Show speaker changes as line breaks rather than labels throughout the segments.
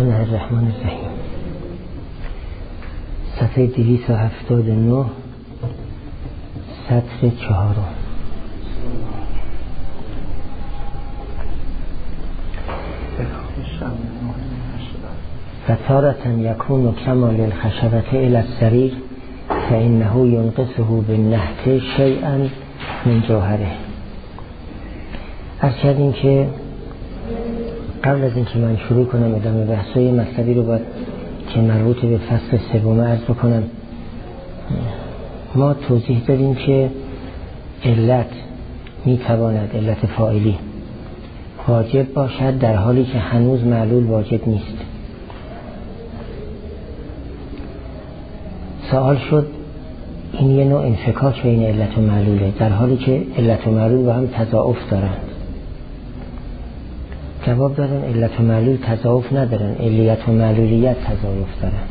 الله الرحمن الرحیم. صفحه 279 سطر 4. فتارة یکون کمال الخشبة الی السریر فانه ینقصه بالنحت شیئا من جوهره. عرض کردیم که قبل از اینکه من شروع کنم ادامه بحثای مطلبی رو باید که مربوط به فصل سوم عرض بکنم. ما توضیح دادیم که علت میتواند علت فاعلی واجب باشد در حالی که هنوز معلول واجب نیست. سوال شد این یه نوع انفکاک بین علت و معلوله در حالی که علت و معلول با هم تضاعف دارند. جواب دادن علت و معلول تضاعف ندارن، علیت و معلولیت تضاعف دارن،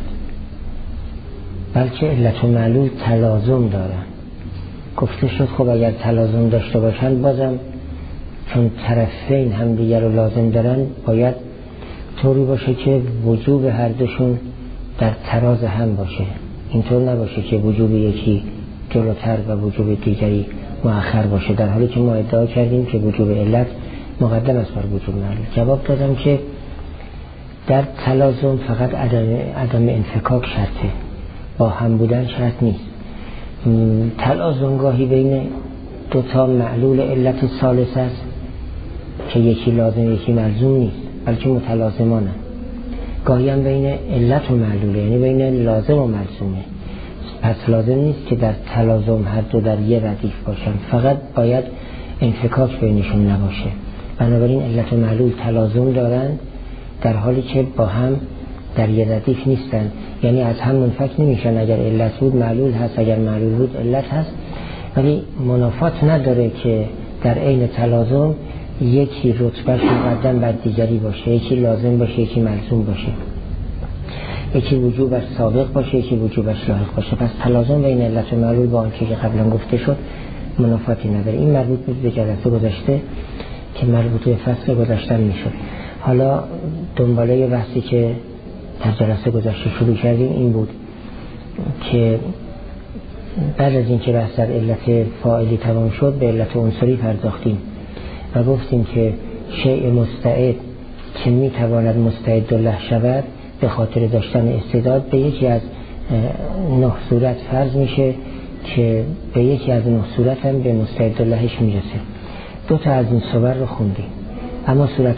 بلکه علت و معلول تلازم دارن. گفته شد خب اگر تلازم داشته باشن بازم چون طرفین هم دیگر رو لازم دارن باید طوری باشه که وجوب هر دوشون در تراز هم باشه، اینطور نباشه که وجوب یکی جلوتر و وجوب دیگری مؤخر باشه، در حالی که ما ادعا کردیم که وجوب علت مقدم است بر وجوب معلول. جواب دادم که در تلازم فقط عدم انفکاک شرطه، با هم بودن شرط نیست. تلازم گاهی بین دوتا معلول علت ثالث است که یکی لازم یکی ملزوم نیست بلکه متلازمانه. گاهی هم بین علت و معلوله، یعنی بین لازم و ملزومه. پس لازم نیست که در تلازم هر دو در یه ردیف باشن، فقط باید انفکاک بینشون نباشه. بنابراین علت و معلول تلازم دارن در حالی که با هم در یه ردیف نیستن، یعنی از هم منفک نمیشن. اگر علت بود معلول هست، اگر معلول بود علت هست، ولی منافات نداره که در عین تلازم یکی رتبهش مقدم بر دیگری باشه، یکی لازم باشه یکی ملزوم باشه، یکی وجوبش سابق باشه یکی وجوبش لاحق باشه. پس تلازم بین علت و معلول با آنچه که قبلا گفته شد منافاتی نداره. این مربوط به جلسه گذشته که مربوط به فصل گذشته میشد. حالا دنباله بحثی که در جلسه گذشته شروع کردیم این بود که بعد از اینکه بحث در علت فاعلی تمام شد به علت عنصری پرداختیم و گفتیم که شیء مستعد که میتواند مستعد له شود به خاطر داشتن استعداد به یکی از 9 صورت فرض میشه که به یکی از 9 صورت هم به مستعد لهش میرسه. 2 تا از این صور رو خوندیم. اما صورت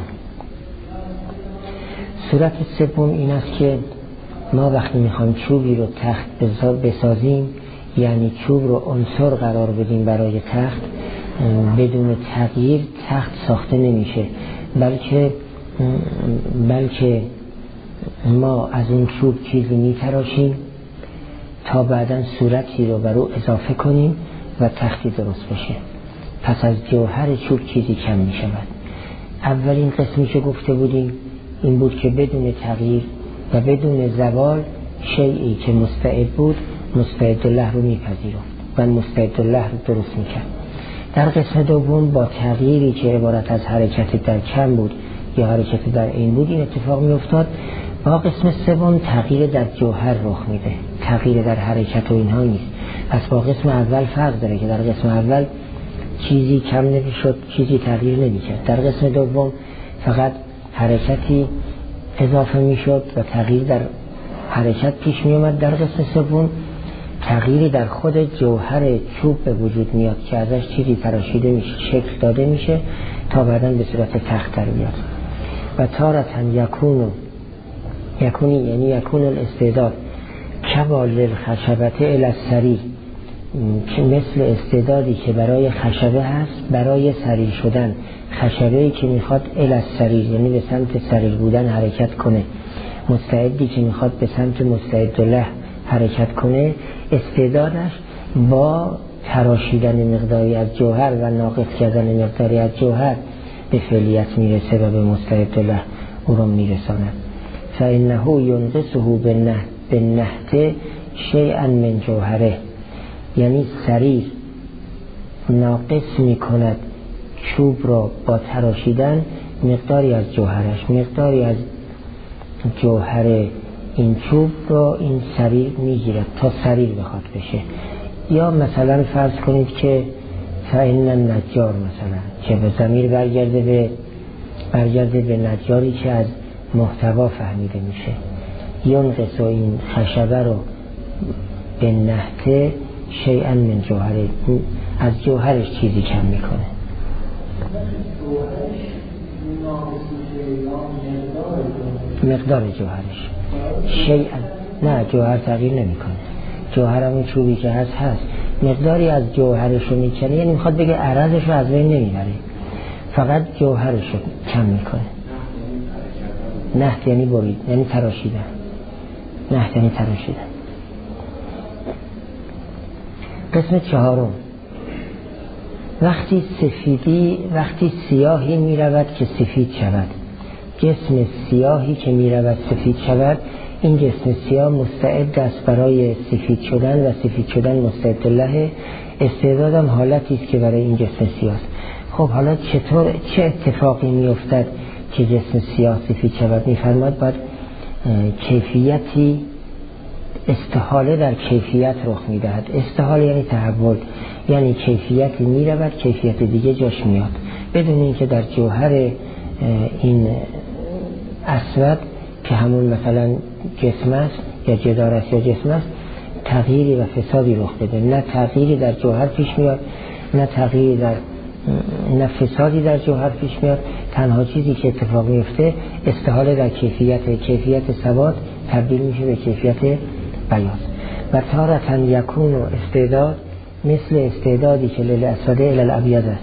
سوم این است که ما وقتی میخوایم چوبی رو تخت بسازیم، یعنی چوب رو عنصر قرار بدیم برای تخت، بدون تغییر تخت ساخته نمیشه، بلکه ما از اون چوب چیزی میتراشیم تا بعداً صورتی رو بر او اضافه کنیم و تختی درست بشه. پس از جوهر چوب چیزی کم می شود. اولین قسمی که گفته بودیم این بود که بدون تغییر و بدون زوال شیئی که مستعد بود مستعد له رو میپذیرفت و مستعد له رو درست میکرد. در قسم دوم با تغییری که عبارت از حرکت در کم بود یا حرکت در این بود این اتفاق میافتاد. با قسم سوم تغییر در جوهر رخ میده، تغییر در حرکت و اینها نیست. پس با قسم اول فرق داره که در قسم اول چیزی کم نمیشد، چیزی تغییر نمیکرد. در قسم دوم فقط حرکتی اضافه میشد و تغییر در حرکت پیش میومد. در قسم سوم تغییری در خود جوهر چوب به وجود میاد که ازش چیزی تراشیده میشه، شکل داده میشه تا بعداً به صورت تخت در میاد. و تارتن یکون الاستعداد کبال الخشبة الی السریر، که مثل استعدادی که برای خشبه هست برای سریر شدن، خشبه‌ای که میخواد الی السریر یعنی به سمت سریر بودن حرکت کنه، مستعدی که میخواد به سمت مستعد له حرکت کنه، استعدادش با تراشیدن مقداری از جوهر و ناقص کردن مقداری از جوهر به فعلیت میرسه و به مستعد له او رو میرساند. فإنه ينقصه بالنحت شیئا من جوهره، یعنی سریر ناقص میکند چوب را با تراشیدن مقداری از جوهرش، مقداری از جوهر این چوب رو این سریر میگیرد تا سریر بخواد بشه. یا مثلا فرض کنید که فإن النجار مثلا که به ضمیر برگرده به نجاری که از محتوا فهمیده میشه، ینقص این خشبه رو به نحته شیئا من جوهره، از جوهرش چیزی کم میکنه. مقدار جوهرش شیئا، نه جوهر تغییر نمیکنه، جوهر همون چوبی که هست مقداری از جوهرش رو میکنه، یعنی میخواد بگه عرضش رو از بین نمیبره، فقط جوهرش رو کم میکنه. نحت یعنی برید، یعنی تراشیدن. نحت یعنی تراشیدن. قسم چهارم، وقتی سیاهی میرود که سفید شود، جسم سیاهی که میرود سفید شود، این جسم سیاه مستعد است برای سفید شدن و سفید شدن مستعد له. استعدادم حالتی است که برای این جسم سیاه است. خب حالا چه اتفاقی میافتد که جسم سیاه سفید شود؟ میفرماد باید کیفیتی، استحاله در کیفیت رخ میدهد. استحاله یعنی تحول، یعنی کیفیتی میرود کیفیت دیگه جاش میاد، بدون اینکه در جوهر این اسود که همون مثلا جسم است یا جدار است یا جسم است تغییری و فسادی رخ بده. نه تغییری در جوهر پیش میاد، نه فسادی در جوهر پیش میاد. تنها چیزی که اتفاق میفته استحاله در کیفیت سواد تبدیل میشه به کیفیت بیاض. و تارة یکون استعداد مثل استعدادی که للاسود الی الابیض است.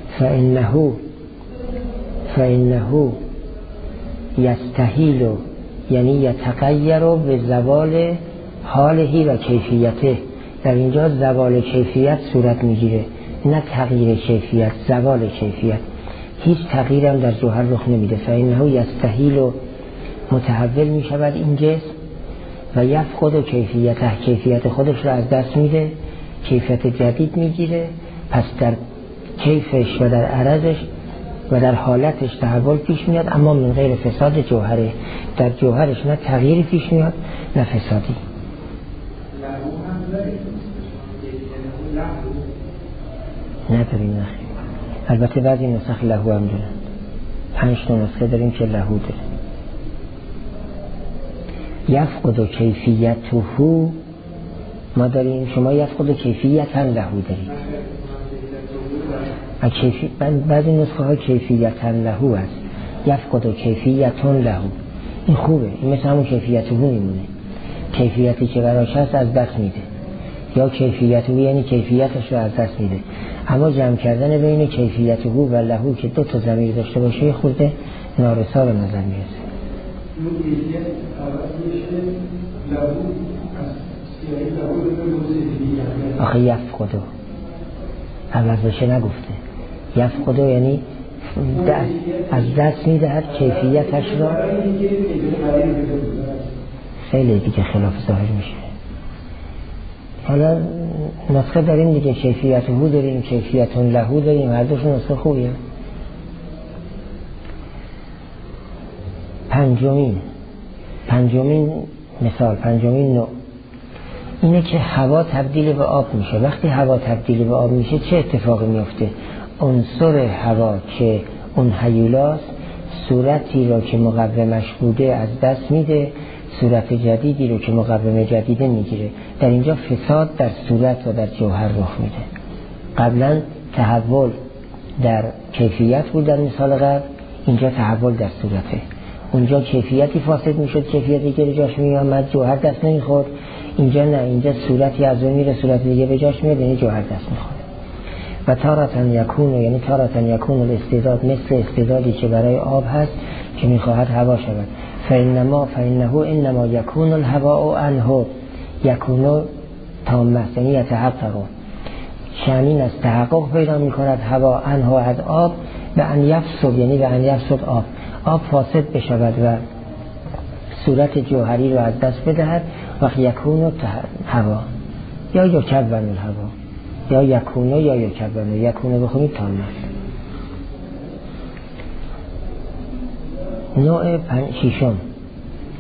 فانه یستحیل یعنی یتغیر به زوال حالهی و کیفیته. در اینجا زوال کیفیت صورت میگیره، نه تغییر کیفیت، زوال کیفیت. هیچ تغییر هم در جوهر رخ نمیده. فانه یستحیل متحول میشود این جسم و یفقد کیفیت خودش رو از دست میده، کیفیت جدید میگیره. پس در کیفش و در عرضش و در حالتش تحول پیش میاد، اما من غیر فساد جوهره. در جوهرش نه تغییری پیش میاد نه فسادی. نداریم نخیر. البته بعضی نسخ لهو هم دارن، 5 نسخه داریم که لهو داره. یفقد کیفیته ما داریم، شما یفقد کیفیتا لهو دارید. بعضی نسخه ها کیفیتا لهو است، یفقد کیفیتون لهو. این خوبه، این مثل همون کیفیته میمونه. کیفیتی که براش هست از دست میده، یا کیفیته یعنی کیفیتش رو از دست میده. اما جمع کردن بین کیفیته و لهو که 2 تا ضمیر داشته باشه خورده نارسا به نظر میرسه. آخه یفقدو عوض بشه نگفته. یفقدو یعنی از دست میدهد کیفیتش را. خیلی دیگه خلاف ظاهر میشه. حالا نسخه داریم دیگه، کیفیته داریم، کیفیتون لهو داریم، هر دوشون نسخه خوبیه. پنجمین مثال، پنجمین نوع اینه که هوا تبدیل به آب میشه. وقتی هوا تبدیل به آب میشه چه اتفاقی میفته؟ عنصر هوا که اون هیولاست صورتی رو که مقومش بوده از دست میده، صورت جدیدی رو که مقوم جدیده میگیره. در اینجا فساد در صورت و در جوهر رخ میده. قبلا تحول در کیفیت بود در مثال قبل، اینجا تحول در صورته. اونجا کیفیتی فاسد میشد، کیفیتی که به جاش میامد جوهر دست نمیخورد. اینجا نه، اینجا صورتی از اون میره صورت دیگه به جاش میاد، یعنی جوهر دست میخوره. و تارة یکون یعنی تارة یکون الاستعداد مثل استعدادی که برای آب هست که میخواهد هوا شود. فانه انما یکون الهواء عنه یکون تام یعنی یتحقق، شامین از تحقق پیدا میکند هوا عنه از آب، به ان یفسد یعنی به ان یفسد آب فاسد بشود و صورت جوهری رو از دست بدهد. وقت یکون هوا یا یکون الهوا یا یکونه یا یکونه بخونید تام است. نوع ششم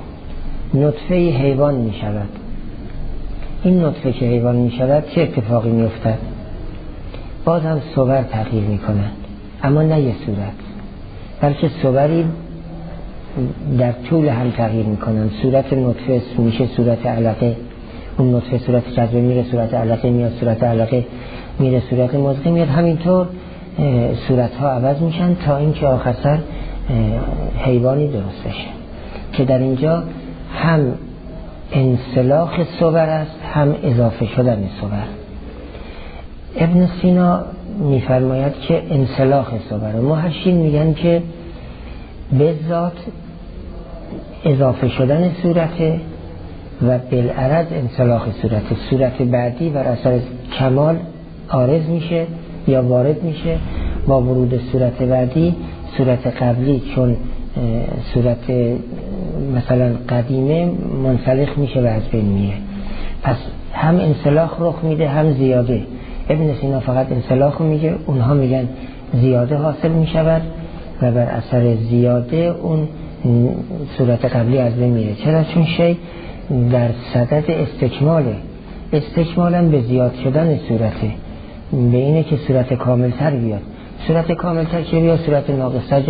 نطفه حیوان می شود. این نطفه که حیوان می شود چه اتفاقی می افتد؟ باز هم صور تغییر می کنند، اما نه یه صورت، بلکه صوری در طول هم تغییر می کنند. صورت نطفه میشه صورت علقه، اون نطفه صورت جذبه میره صورت علقه میاد، صورت علقه میره صورت مضغه میاد، همینطور صورت ها عوض میشن تا اینکه آخر سر حیوانی درست بشه که در اینجا هم انسلاخ صور است هم اضافه شدن صور. ابن سینا میفرماید که انسلاخ صور، محشین میگن که به ذات اضافه شدن صورته و بالعرض انسلاخ صورته. صورت بعدی بر اثر کمال عارض میشه یا وارد میشه، با ورود صورت بعدی صورت قبلی چون صورت مثلا قدیمه منسلخ میشه و از بین میره. پس هم انسلاخ رخ میده هم زیاده. ابن سینا فقط انسلاخ میگه، اونها میگن زیاده حاصل میشود و بر اثر زیاده اون صورت قبلی از بین میره. چرا؟ چون شی در صدد استکمالا به زیاد شدن صورته، به اینه که صورت کاملتر بیاد. صورت کاملتر که بیاد صورت ناقصه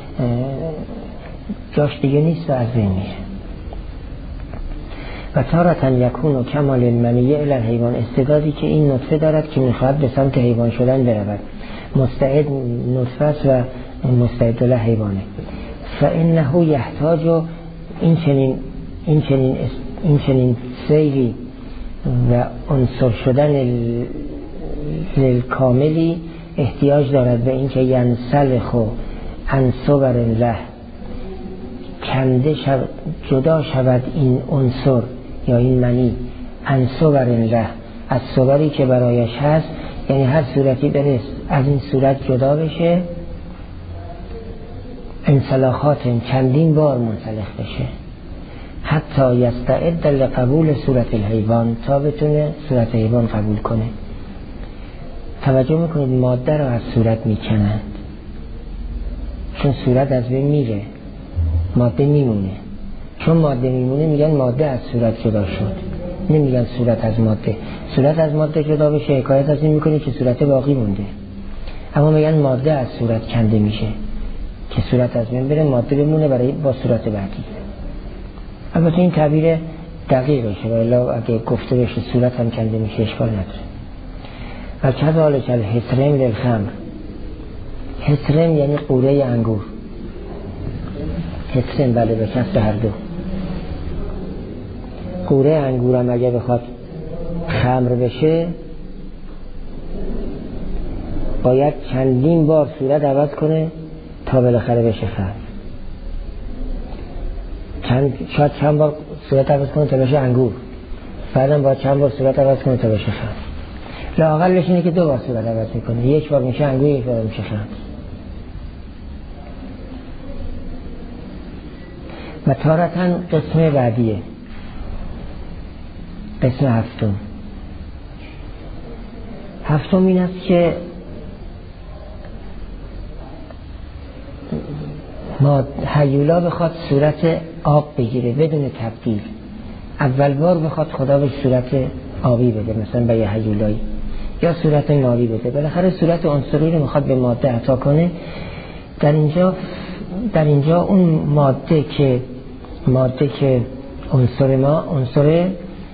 جاش دیگه نیست و از بین میره. و تارة یکون و کمال المنیه الی الحیوان، استعدادی که این نطفه دارد که میخواهد به سمت حیوان شدن برود، مستعد نطفه است و مستعد له حیوانه. فانه یحتاج و این چنین سیری و عنصر شدن للکاملی احتیاج دارد به اینکه ینسلخ عن صور له، کنده جدا شود این عنصر یا این منی عن صور له، از صوری که برایش هست، یعنی هر صورتی برست از این صورت جدا بشه، انسلاخات چندین بار منسلخ بشه، حتی یستعد لقبول صورت الحیوان، تا بتونه صورت حیوان قبول کنه. توجه میکنید ماده رو از صورت میکنند، چون صورت از بین میره ماده میمونه. چون ماده میمونه میگن ماده از صورت جدا شد، نمیگن صورت از ماده. صورت از ماده جدا بشه حکایت از این میکنه که صورت باقی مونده، اما میگن ماده از صورت کنده میشه که صورت از بین بره، ماده بمونه برای با صورت بعدی. البته این تعبیر دقیقشه، ولی اگه گفته بشه صورت هم کنده میشه اشکال نداره. و کذالک الحسرم للخمر، حسرم یعنی قوره انگور، حسرم بله به کسر هر دو. قوره انگورم اگه بخواد خمر بشه باید چندین بار صورت عوض کنه تا بالاخره بشه خمر. شاید چند بار صورت عوض کنه تا بشه انگور، بعدم باید چند بار صورت عوض کنه تا بشه خمر. لااقلش اینه که 2 بار صورت عوض میکنه، یک بار میشه انگور، یک بار میشه خمر. و تارتاً قسم بعدیه، قسم هفتم این است که ما هیولا بخواد صورت آب بگیره بدون تبدیل، اول بار بخواد خدا به صورت آبی بده، مثلا به یه هیولایی، یا صورت ناری بده، بالاخره صورت عنصری رو میخواد به ماده عطا کنه. در اینجا اون ماده که عنصر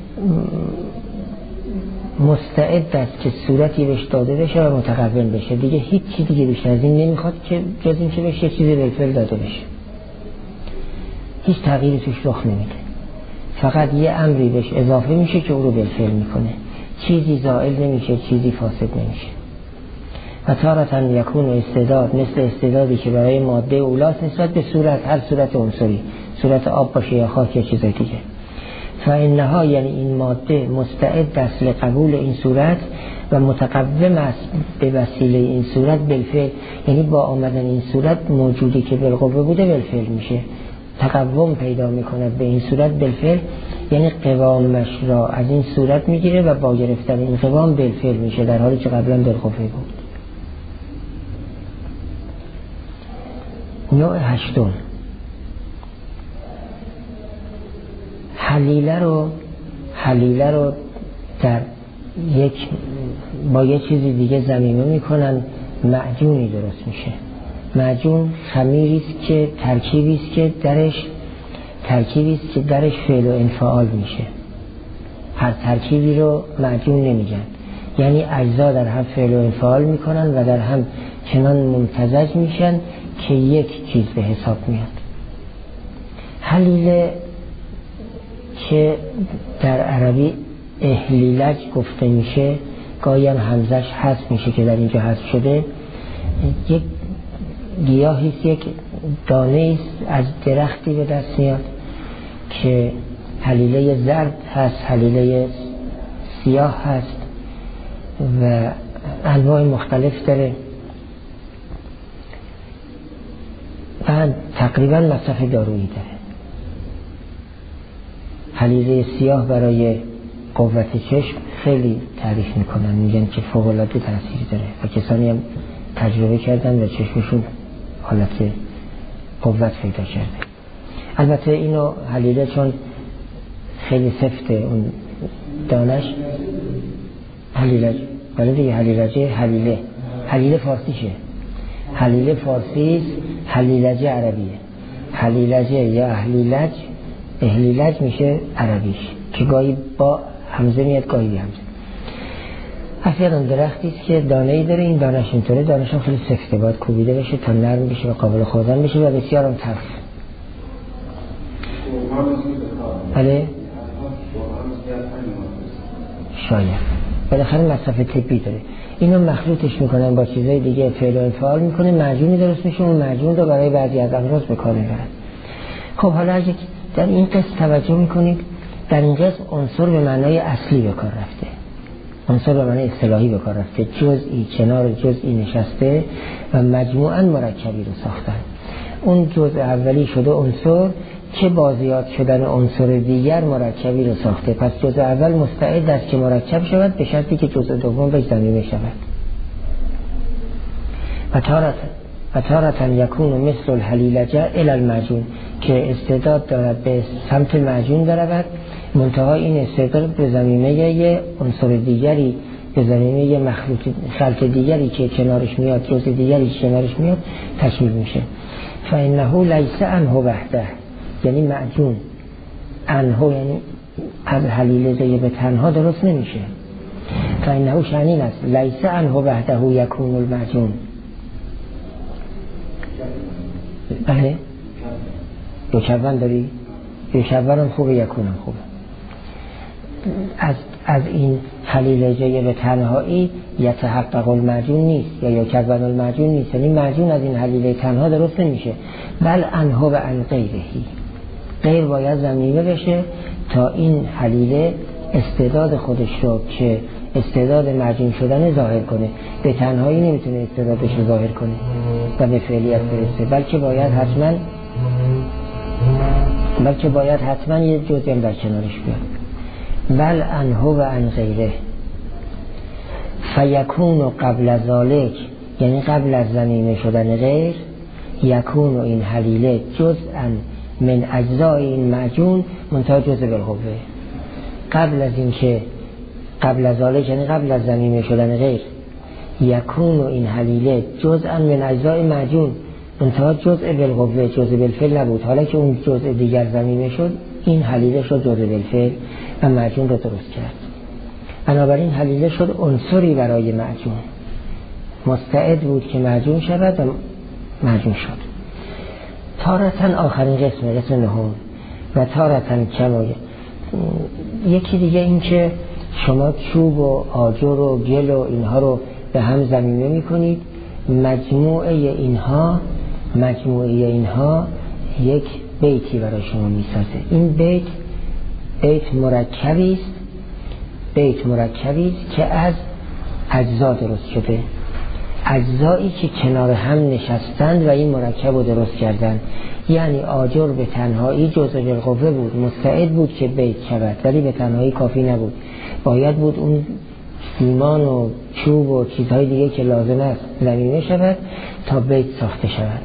مستعد است که صورتی بهش داده بشه و متقوم بشه، دیگه هیچ چیزی دیگه بیشتر از این نمیخواد که جز این که بشه چیزی بالفعل داده بشه، هیچ تغییری توش رخ نمیده، فقط یه امری بهش اضافه میشه که او رو بالفعل میکنه، چیزی زائل نمیشه، چیزی فاسد نمیشه. و تارة یکون استعداد، مثل استعدادی که برای ماده اولاست نسبت به صورت، هر صورت عنصری، صورت آب باشه یا خاک یا چیزای دیگه. فانها یعنی این ماده مستعد است لقبول این صورت و متقوم است به وسیله این صورت بالفعل، یعنی با آمدن این صورت موجودی که بالقوه بوده بالفعل میشه، تقوم پیدا میکنه به این صورت بالفعل، یعنی قوامش را از این صورت میگیره و با گرفتن این قوام بالفعل میشه، در حالی که قبلا بالقوه بود. نوع هشتم حلیله رو در با یک چیزی دیگه ضمیمه میکنن، معجونی درست میشه. معجون خمیری است که ترکیبی است که درش فعل و انفعال میشه. هر ترکیبی رو معجون نمیگن، یعنی اجزا در هم فعل و انفعال میکنن و در هم چنان ممتزج میشن که یک چیز به حساب میاد. حلیله که در عربی اهلیلج گفته میشه، گاهی هم همزش حذف میشه که در اینجا حذف شده، یک گیاهی است، یک دانه است از درختی به دست میاد که حلیله زرد هست، حلیله سیاه هست و انواع مختلف داره و تقریبا مصرف دارویی داره. حلیله سیاه برای قوت چشم خیلی تعریف میکنن، میگن که فوق‌العاده تاثیر داره و کسانی هم تجربه کردن و چشمشون حالت قوت پیدا کرده. البته اینو حلیله چون خیلی سفته اون دانش، حلیله ولی دیگه حلیله فارسیشه، حلیله فارسی، حلیلجه عربیه. حلیلجه یا اهلیلج میشه عربیش که گاهی با همزه میاد گاهی بی همزه. اصلا درختی است که دانه‌ای داره، این دانش اینطوره، دانش هم خیلی سفته، باید کوبیده بشه تا نرم بشه و قابل خوردن بشه و بسیار هم تلخ. بله شاید بالاخره مصرف طبی داره. اینو مخلوطش میکنن با چیزای دیگه، فعل و انفعال میکنه، معجونی درست میشه، اون معجون رو برای بعضی از امراض به کار میبرن. خب حالا اگه در این قسم توجه میکنید، در این قسم عنصر به معنای اصلی به کار رفته، عنصر به معنای اصطلاحی به کار رفته، جزئی کنار جزئی نشسته و مجموعاً مرکبی رو ساختن. اون جزء اولی شده عنصر که با زیاد شدن عنصر دیگر مرکبی رو ساخته. پس جزء اول مستعد است که مرکب شود به شرطی که جزء دوم بهش ضمیمه شود. و تارة یکون مثل الحلیلجه الی المعجون، که استعداد دارد به سمت معجون برود، منتها این استعداد به ضمیمه یه عنصر دیگری، به ضمیمه یه خلط دیگری که کنارش میاد، جزء دیگری که کنارش میاد تشکیل میشه. فانه لیس عنه وحده، یعنی معجون عنه یعنی از حلیلجه به تنها درست نمیشه. فانه شأنین است، لیس عنه وحده یکون المعجون. بله یکون داری؟ یکون هم خوبه، یکون هم خوبه. از این حلیلجه به تنهایی یتحقق المعجون نیست یا یکون المعجون نیست، یعنی معجون از این حلیله تنها درست نمیشه، بل عنه و عن غیرهی، غیر باید ضمیمه بشه تا این حلیله استعداد خودش رو که استعداد معجون شدن ظاهر کنه. به تنهایی نمیتونه استعدادش رو ظاهر کنه و به فعلیت برسه، بلکه باید حتما یه جزئی هم در کنارش بیاد. بل عنه و عن غیره فیکون قبل ذالک، یعنی قبل از ضمیمه شدن غیر، یکون و این حلیله جزءا من اجزای این معجون منتها جزء بالقوه. قبل از ذالک یعنی قبل از ضمیمه شدن غیر، یکون و این حلیله جزءا من اجزای معجون منتها جزء بالقوه، جزء بالفعل نبود. حالا که اون جزء دیگر ضمیمه شد، این حلیله شد جزء بالفعل و معجون رو درست کرد. بنابراین حلیله شد عنصری برای معجون، مستعد بود که معجون شود و معجون شد. تارتن آخرین قسم نهم و تارتن کمایه. یکی دیگه این که شما چوب و آجر و گل و اینها رو به هم ضمیمه میکنید، مجموعه اینها یک بیتی برای شما میسازه. این بیت مرکبی است که از اجزا درست شده، اجزایی که کنار هم نشستند و این مرکب رو درست کردند. یعنی آجر به تنهایی جزء بالقوه بود، مستعد بود که بیت شود، ولی به تنهایی کافی نبود، باید بود اون سیمان و چوب و چیزهای دیگه که لازم است ضمیمه شود تا بیت ساخته شود.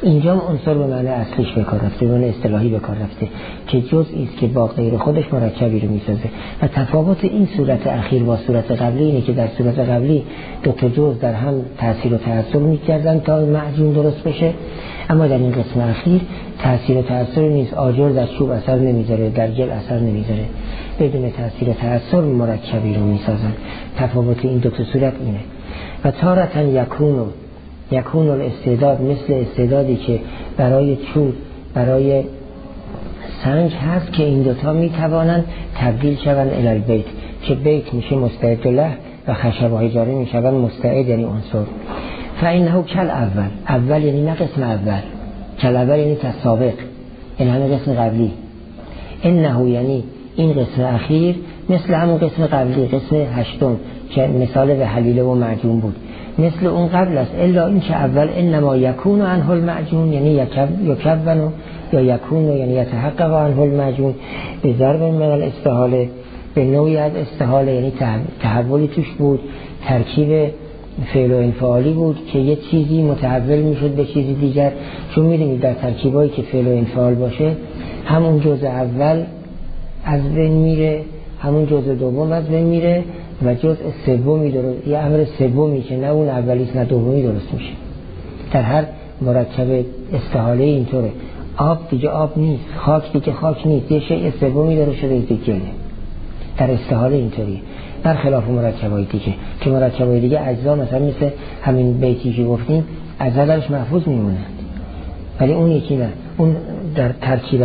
اینجا عنصر به معنی اصلیش به کار رفته، به معنی اصطلاحی به کار رفته که جزئی است که با غیر خودش مرکبی رو میسازه. و تفاوت این صورت اخیر با صورت قبلی اینه که در صورت قبلی دو تا جزء در هم تأثیر و تأثیر می‌کردن تا معجون درست بشه، اما در این قسم اخیر تأثیر و تأثیر نیست. آجر در چوب اثر نمیذاره، در گل اثر نمیذاره، بدون تأثیر و تأثیر مرکبی رو میسازن. تفاوت این دو تا صورت اینه. و تارتاً یکون الاستعداد مثل استعدادی که برای چوب، برای سنگ هست که این دوتا میتوانند تبدیل شوند الی البیت، که بیت میشه مستعد له و خشب‌های جاری میشوند مستعد یعنی عنصر. فإنه کل اول یعنی نه قسم اول، کل اول یعنی تسابق، یعنی همه قسم قبلی. انه یعنی این قسم اخیر مثل همون قسم قبلی، قسم هشتم که مثال به حلیله و معجون بود، مثل اون قبل است. الا این که اول انما یکون عنه المعجون یعنی یکون یا یکون یعنی یتحقق عنه المعجون به ضرب من الاستحاله، به نوعی از استحاله یعنی تحولی توش بود، ترکیب فعل و انفعالی بود که یه چیزی متحول میشد به چیزی دیگر. چون میدونید در ترکیبایی که فعل و انفعال باشه همون جزء اول از بین میره، همون جزء دوم از بین میره و جزء سومی درست، یه امر سومی که نه اون اولیست نه دومی درست میشه. در هر مرکب استحاله اینطوره. آب دیگه آب نیست، خاک دیگه خاک نیست، یه شیء سومی درست شده دیگه. در استحاله اینطوریه، برخلاف مرکبای دیگه که مرکبای دیگه اجزا مثلا مثل همین بیتی که گفتیم اجزا درش محفوظ میمونند، ولی اون یکی نه. اون در ترکیب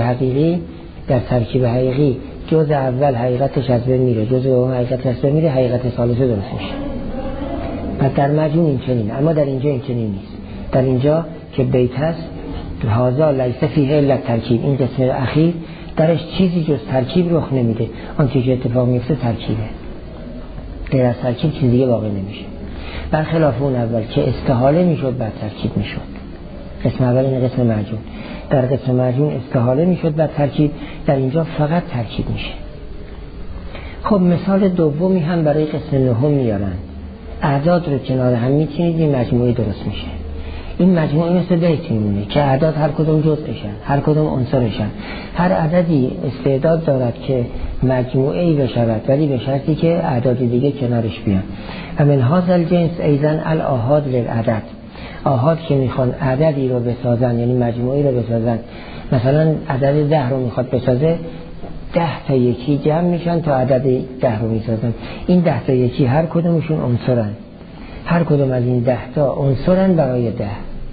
حقیقی جزء اول حقیقتش از بین میره، جزء دوم حقیقتش از بین میره، حقیقت ثالثه درست میشه. و در مجموع این چنین، اما در اینجا این چنین نیست. در اینجا که بیت هست هذا لیس فیه الا ترکیب، این قسم اخیر درش چیزی جز ترکیب رخ نمیده. آن چیزی اتفاق میفته ترکیبه، غیر از ترکیب چیز دیگه واقع نمیشه. برخلاف اون اول که استحاله میشد بعد ترکیب میشد. قسم اول این قسم معجون، در قسم معجون استحاله میشد بعد ترکیب، در اینجا فقط ترکیب میشه. خب مثال دومی هم برای قسم نهم میارن. اعداد رو کنار هم میچینید این مجموعه درست میشه. این مجموعه مثل بیت میمونه که اعداد هر کدوم جزءشن، هر کدوم عنصرشن. هر عددی استعداد دارد که مجموعه‌ای بشود، ولی به شرطی که اعداد دیگه کنارش بیان. و من هذا الجنس ایضا الاحاد للعدد، آحاد که میخوان عددی رو بسازن یعنی مجموعه‌ای رو بسازن، مثلا عدد 10 رو میخواد بسازه، 10 تا یکی جمع میشن تا عدد 10 رو میسازن. این 10 تا یکی هر کدومشون عنصرن، هر کدوم از این 10 تا عنصرن برای 10.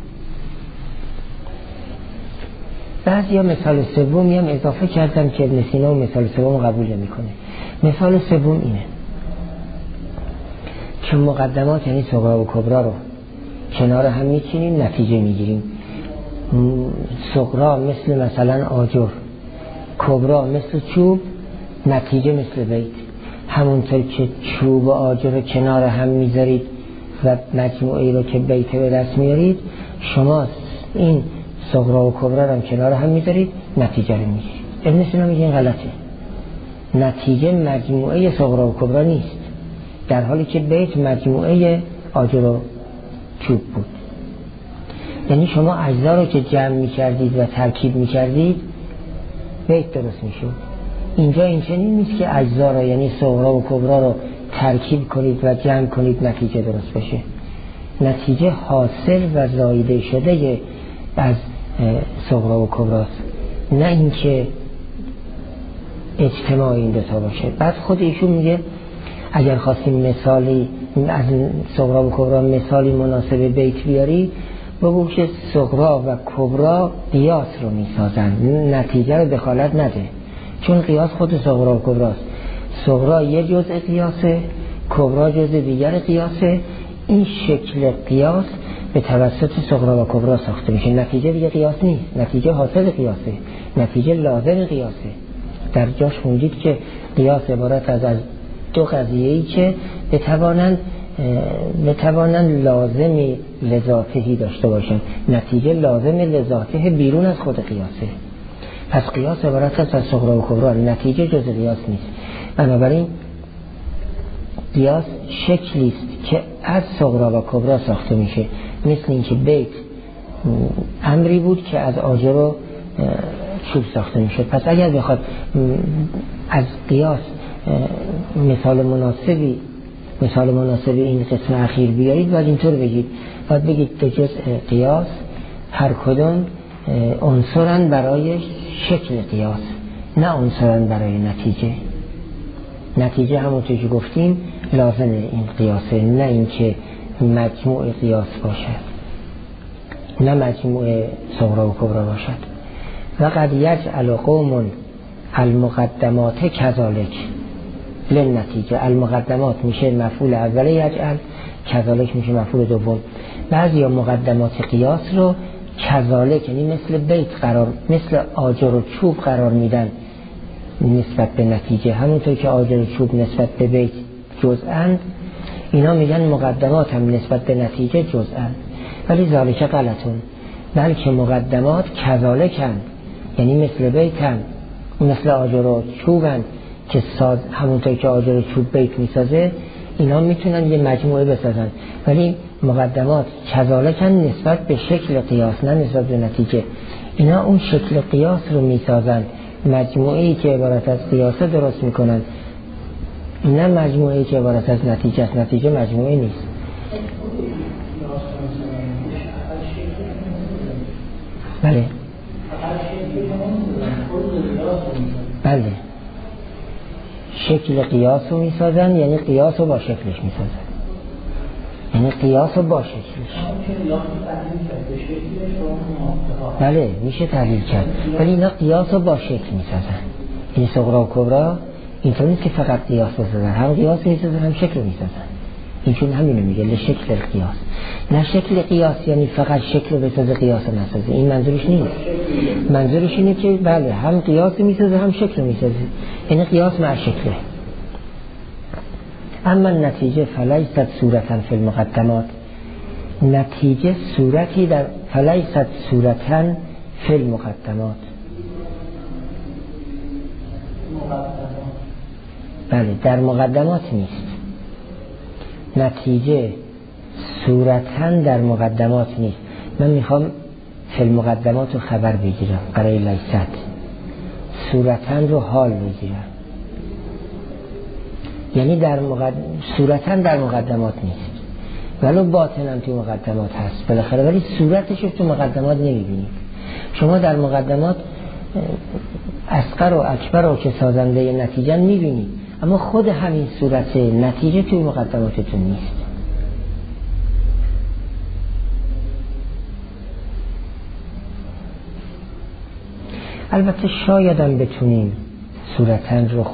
بعضی ها مثال سومی هم اضافه کردن که ابن سینا مثال سوم قبول نمیکنه. مثال سوم اینه که مقدمات یعنی صغرا و کبرا رو کنار هم میچینیم نتیجه میگیریم. صغرا مثلا آجر، کبرا مثل چوب، نتیجه مثل بیت. همونطور که چوب و آجر رو کنار هم میذارید و مجموعی رو که بیت به دست میارید، شما این صغرا و کبرا رو کنار هم میذارید نتیجه رو میگیرید. ابن سینا میگه این غلطه، نتیجه مجموعه صغرا و کبرا نیست، در حالی که بیت مجموعه آجر و چوب بود. یعنی شما اجزا رو که جمع میکردید و ترکیب میکردید بیت درست میشد. اینجا این چنین نیست که اجزا رو یعنی صغرا و کبرا رو ترکیب کنید و جمع کنید نتیجه درست بشه. نتیجه حاصل و زایده شده از صغرا و کبراست، نه اینکه اجتماع این دوتا باشه. بعد خود ایشون میگه اگر خواستیم مثالی از صغرا و کبرا مثالی مناسب بیت بیاری، بگو که صغرا و کبرا قیاس رو میسازن، نتیجه رو دخالت نده، چون قیاس خود صغرا و کبراست. صغرا یه جزء قیاسه، کبرا جزء دیگر قیاسه. این شکل قیاس به توسط صغرا و کبرا ساخته میشه. نتیجه دیگه قیاس نیست، نتیجه حاصل قیاسه، نتیجه لازم قیاسه. در جاش خوندید که قیاس عبارت از دو قضیه‌ای که بتوانند لازمی لذاتهی داشته باشند. نتیجه لازم لذاته بیرون از خود قیاسه. پس قیاس عبارت است از صغرا و کبرا، نتیجه جز قیاس نیست. بنابراین قیاس شکلی است که از صغرا و کبرا ساخته میشه، مثل اینکه بیت امری بود که از آجر و چوب ساخته میشد. پس اگر بخواد از قیاس مثال مناسب این قسم اخیر بیارید باید اینطور بگید، باید بگید به جزء قیاس هر کدوم عنصرن برای شکل قیاس، نه عنصرن برای نتیجه. نتیجه همونطور که گفتیم لازم این قیاسه، نه اینکه مجموع قیاس باشد، نه مجموع صغری و کبری باشد. و قد یجعل قوم المقدمات کذالک للنتیجه. المقدمات میشه مفعول اول یجعل، کذالک میشه مفعول دوم. بعضی مقدمات قیاس رو کذالک یعنی مثل بیت مثل آجر و چوب قرار میدن نسبت به نتیجه، همونطور که آجر و چوب نسبت به بیت جزءاند، اینا میگن مقدمات هم نسبت به نتیجه جزءاند. ولی ذالک غلطون، بلکه مقدمات کذالکن یعنی مثل بیتن، مثل آجر و چوبن که همونطور که آجر و چوب بیت میسازه، اینا میتونن یه مجموعه بسازن. ولی مقدمات کذالکن نسبت به شکل قیاس، نه نسبت به نتیجه. اینا اون شکل قیاس رو میسازن، مجموعه‌ای که عبارت از قیاسه درست میکنن، نه مجموعه‌ای که عبارت از نتیجه است. نتیجه مجموعه نیست. بله بله، شکل قیاس رو میسازن، یعنی قیاس رو با شکلش میسازن، یعنی قیاس رو با شکلش. بله میشه تحلیل کرد، ولی اینا قیاس رو با شکل میسازن. این صغری و کبری اینطور نیست که فقط قیاس بسازن، هم قیاس میسازن هم شکل میسازن. اینجور همینو میگه لشکل قیاس، نه شکل قیاس یعنی فقط شکل بسازه قیاس نسازه. این منظورش نیست. منظورش اینه که بله هم قیاس میسازه هم شکل میسازه، یعنی قیاس مع شکله. اما نتیجه فلیست صورتا فی المقدمات، نتیجه صورتی در فلیست صورتا فی المقدمات. بله در مقدمات نیست. نتیجه صورتاً در مقدمات نیست. من میخوام فی المقدمات رو خبر بگیرم برای لیست، صورتاً رو حال بگیرم، یعنی صورتاً در مقدمات نیست، ولو باطناً تو مقدمات هست بالاخره، ولی صورتش رو تو مقدمات نمیبینید. شما در مقدمات اصغر و اکبر رو که سازنده نتیجه میبینید، اما خود همین صورت نتیجه توی مقدماتتون نیست. البته شایدم بتونیم صورتاً رو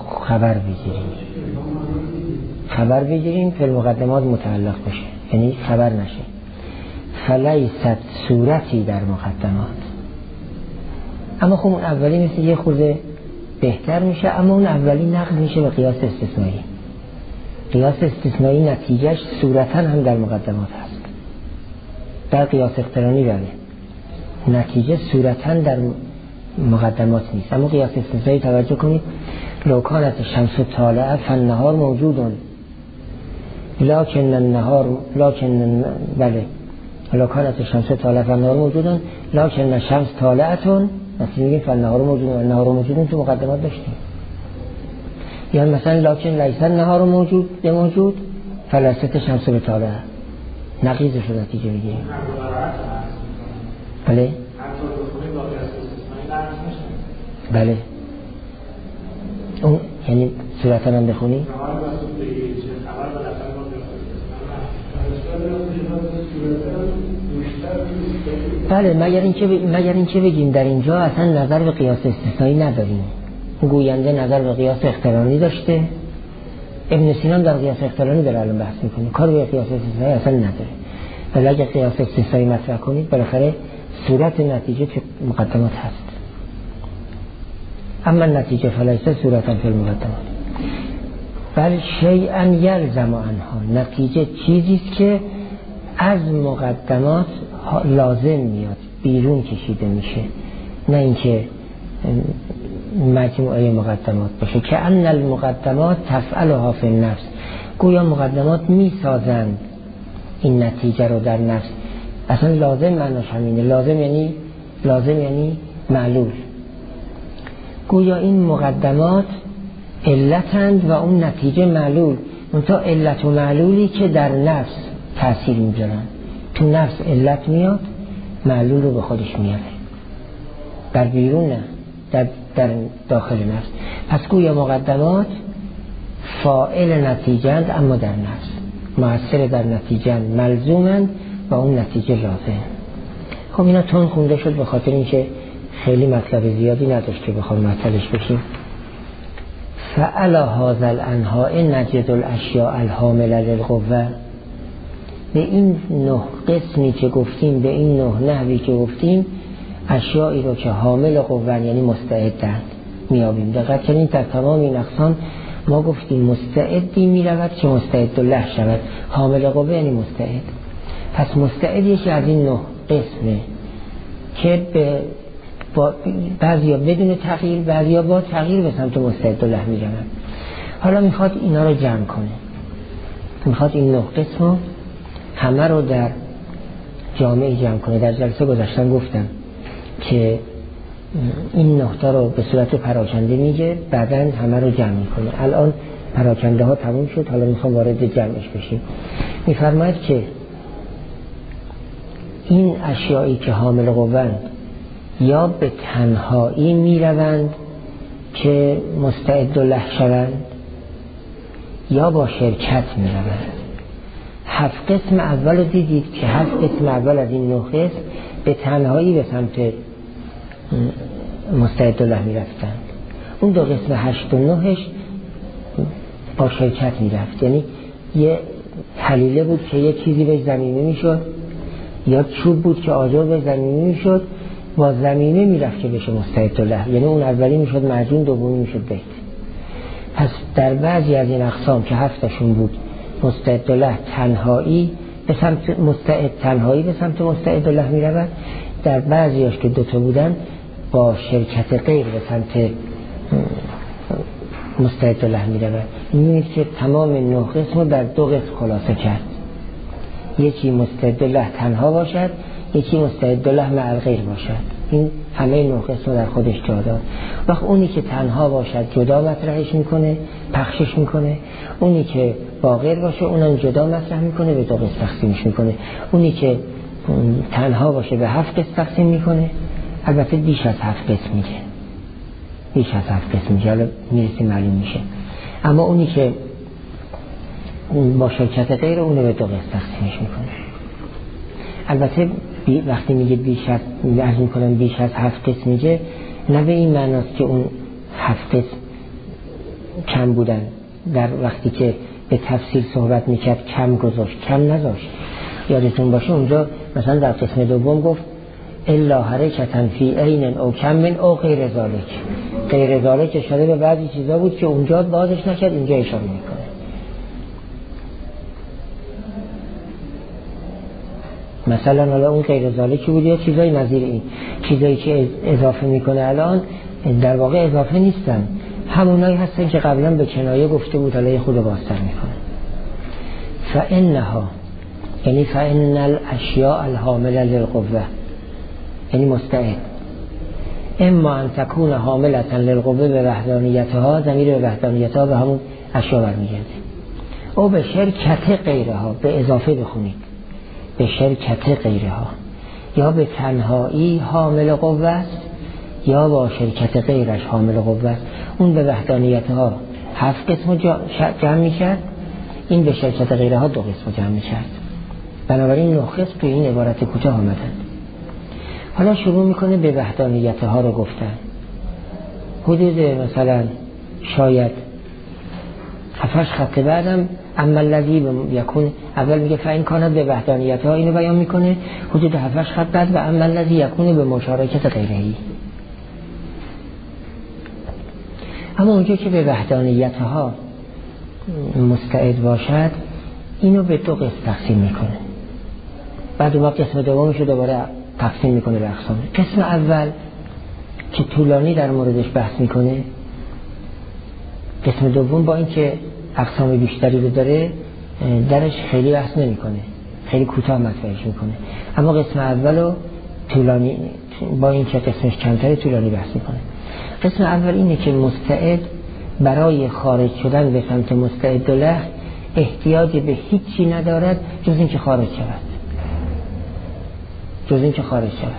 خبر بگیریم فی المقدمات متعلق بشه، یعنی خبر نشه. فلیست صورتی در مقدمات، اما خب اون اولی مثل یه خورده بهتر میشه، اما اون اولی نقل میشه به قیاس استثنایی. قیاس استثنایی نتیجهش صورتاً هم در مقدمات هست. در قیاس اقترانی بله نتیجه صورتاً در مقدمات نیست، اما قیاس استثنایی توجه کنید. لو کانت الشمس طالعه فالنهار موجود لکن النهار بله لو کانت الشمس طالعه فالنهار موجود لکن الشمس طالعه، مثلا میگیم فالنهار موجود، النهار موجود تو مقدمات داشتیم. یا مثلا لکن لیس النهار موجود فلیست الشمس بطالعه، نقیضش رو نتیجه میگیریم. بله بله اون یعنی صورتا هم بخونی. بله مگر اینکه بگیم در اینجا اصلا نظر به قیاس استثنایی نداریم. گوینده نظر به قیاس اقترانی داشته، ابن سینا در قیاس اقترانی داره الان بحث میکنه، کار به قیاس استثنایی اصلا نداره. ولی اگه قیاس استثنایی مطرح کنید بالاخره صورت نتیجه تو مقدمات هست. اما نتیجه فلیست صورتا فی المقدمات بل شیئا یلزم عنها، نتیجه چیزیست که از مقدمات لازم میاد، بیرون کشیده میشه، نه اینکه مجموعه مقدمات باشه. که ان المقدمات تفعلها فی النفس، گویا مقدمات میسازند این نتیجه رو در نفس. اصلا لازم معناش همینه. لازم یعنی معلول. گویا این مقدمات علتند و اون نتیجه معلول. منتها علت و معلولی که در نفس تأثیر میذارن. تو نفس علت میاد، معلول رو به خودش میاره. در بیرون نه، در داخل نفس. پس گویا مقدمات فاعل نتیجه‌اند، اما در نفس مؤثر در نتیجه ملزومند و اون نتیجه لازم. خب اینا تون خونده شد به خاطر اینکه خیلی مطلب زیادی نداشت که بخوام معطلش بشیم. فعلی هذا الانحاء نجد الاشیاء الحامله للقوه. به این 9 قسمی که گفتیم، به این 9 نحوی که گفتیم، اشیایی رو که حامل قوه یعنی مستعدند میابیم. دقت کنید در تمام این اقسام ما گفتیم مستعدی میرود که مستعد الله شود. حامل قوه یعنی مستعد. پس مستعد یکی از این 9 قسمه که بعضیا بدون تغییر، بعضیا با تغییر به سمت مستعد الله میرن. حالا میخواد اینا رو جمع کنه، میخواد این 9 قسم رو همه رو در جامعه جمع کنه. در جلسه گذاشتن گفتم که این 9 تا رو به صورت پراکنده میگه، بعداً همه رو جمع میکنه. الان پراکنده ها تموم شد، حالا میخوام وارد جمعش بشیم. میفرماید که این اشیایی که حامل قوه‌اند یا به تنهایی میروند که مستعد الله شوند، یا با شرکت میروند. 7 قسم اول رو دیدید که 7 قسم اول از این 9 قسم به تنهایی به سمت مستعد الله میرفتند. اون 2 قسم 8 و 9ش با شرکت میرفت. یعنی یه حلیله بود که یه چیزی به زمینه میشد، یا چوب بود که آجر به زمینه میشد، با زمینه میرفت که بشه مستعد الله. یعنی اون اولی میشد معجون، دومی میشد بیت. پس در بعضی از این اقسام که 7تاشون بود مستعد الله تنهایی به سمت مستعد الله میرود. در بعضیاش که 2 تا بودن با شرکت غیر به سمت مستعد الله میرود. می‌بینید که تمام 9 قسم رو در 2 قسم خلاصه کرد. یکی مستعد الله تنها باشد، یکی مستعد الله مع الغیر باشد. این همه 9 قسم در خودش جا داد. وقت اونی که تنها باشد جدا مطرحش میکنه، پخشش میکنه. اونی که با غیر باشه اونم جدا مطرح میکنه، به 2 قسم تقسیمش میکنه. اونی که تنها باشه به 7 قسم تقسیم میکنه. البته بیش از 7 قسم میگه، حالا میرسیم معلوم میشه. اما اونی که با شرکت غیر اونو به 2 قسم تقسیمش میکنه. البته وقتی میگه بیش از 7 قسم میگه، نه به این معناست که اون 7 قسم کم بودن. در وقتی که به تفصیل صحبت میکرد کم گذاشت، کم نذاشت. یادتون باشه اونجا مثلا در قسم دوم گفت الا حرکتن فی عین او کم من او غیر ذالک. غیر ذالک اشاره به بعضی چیزا بود که اونجا بازش نکرد، اینجا اشاره میکنه. مثلا حالا اون غیر ذالکی بود یا چیزای نظیر این. چیزایی که اضافه میکنه الان در واقع اضافه نیستن، همونایی هستن که قبلا به کنایه گفته بود، حالا خود بازتر میکنه. فانها یعنی فان الاشیاء الحامله للقوه، یعنی مستعد. اما ان تكون حامله للقوه به وحدانیتها، ضمیر به وحدانیتها به همون اشیاء برمیگرده. او به شرکت غیرها، به اضافه بخونید، به شرکت غیرها، یا به تنهایی حامل قوه است یا با شرکت غیرش حامل قوه است. اون به وحدانیتها 7 قسم جمع میکرد، این به شرکت غیرها 2 قسم جمع میکرد. بنابراین 9 قسم تو این عبارت کوتاه آمدن. حالا شروع میکنه به وحدانیتها رو گفتن. حدود مثلا شاید 7-8 خط بعدم اما الذی یکون، اول میگه فاین کانت به وحدانیتها، اینو بیان میکنه. حدود 7-8 خط بعد و اما الذی یکون به مشارکت غیرهی. اما اونجا که به وحدانیتها مستعد باشد، اینو به 2 قسم تقسیم میکنه. بعد اون قسم دومش رو دوباره تقسیم میکنه به اقسام. قسم اول که طولانی در موردش بحث میکنه، قسم دوم با اینکه اقسام بیشتری رو داره درش خیلی بحث نمیکنه، خیلی کوتاه مطرحش میکنه، اما قسم اولو طولانی، با این که قسمش کمتر طولانی بحث میکنه. قسم اول اینه که مستعد برای خارج شدن به سمت مستعد له احتیاج به هیچی ندارد جز اینکه خارج شود، جز اینکه خارج شود.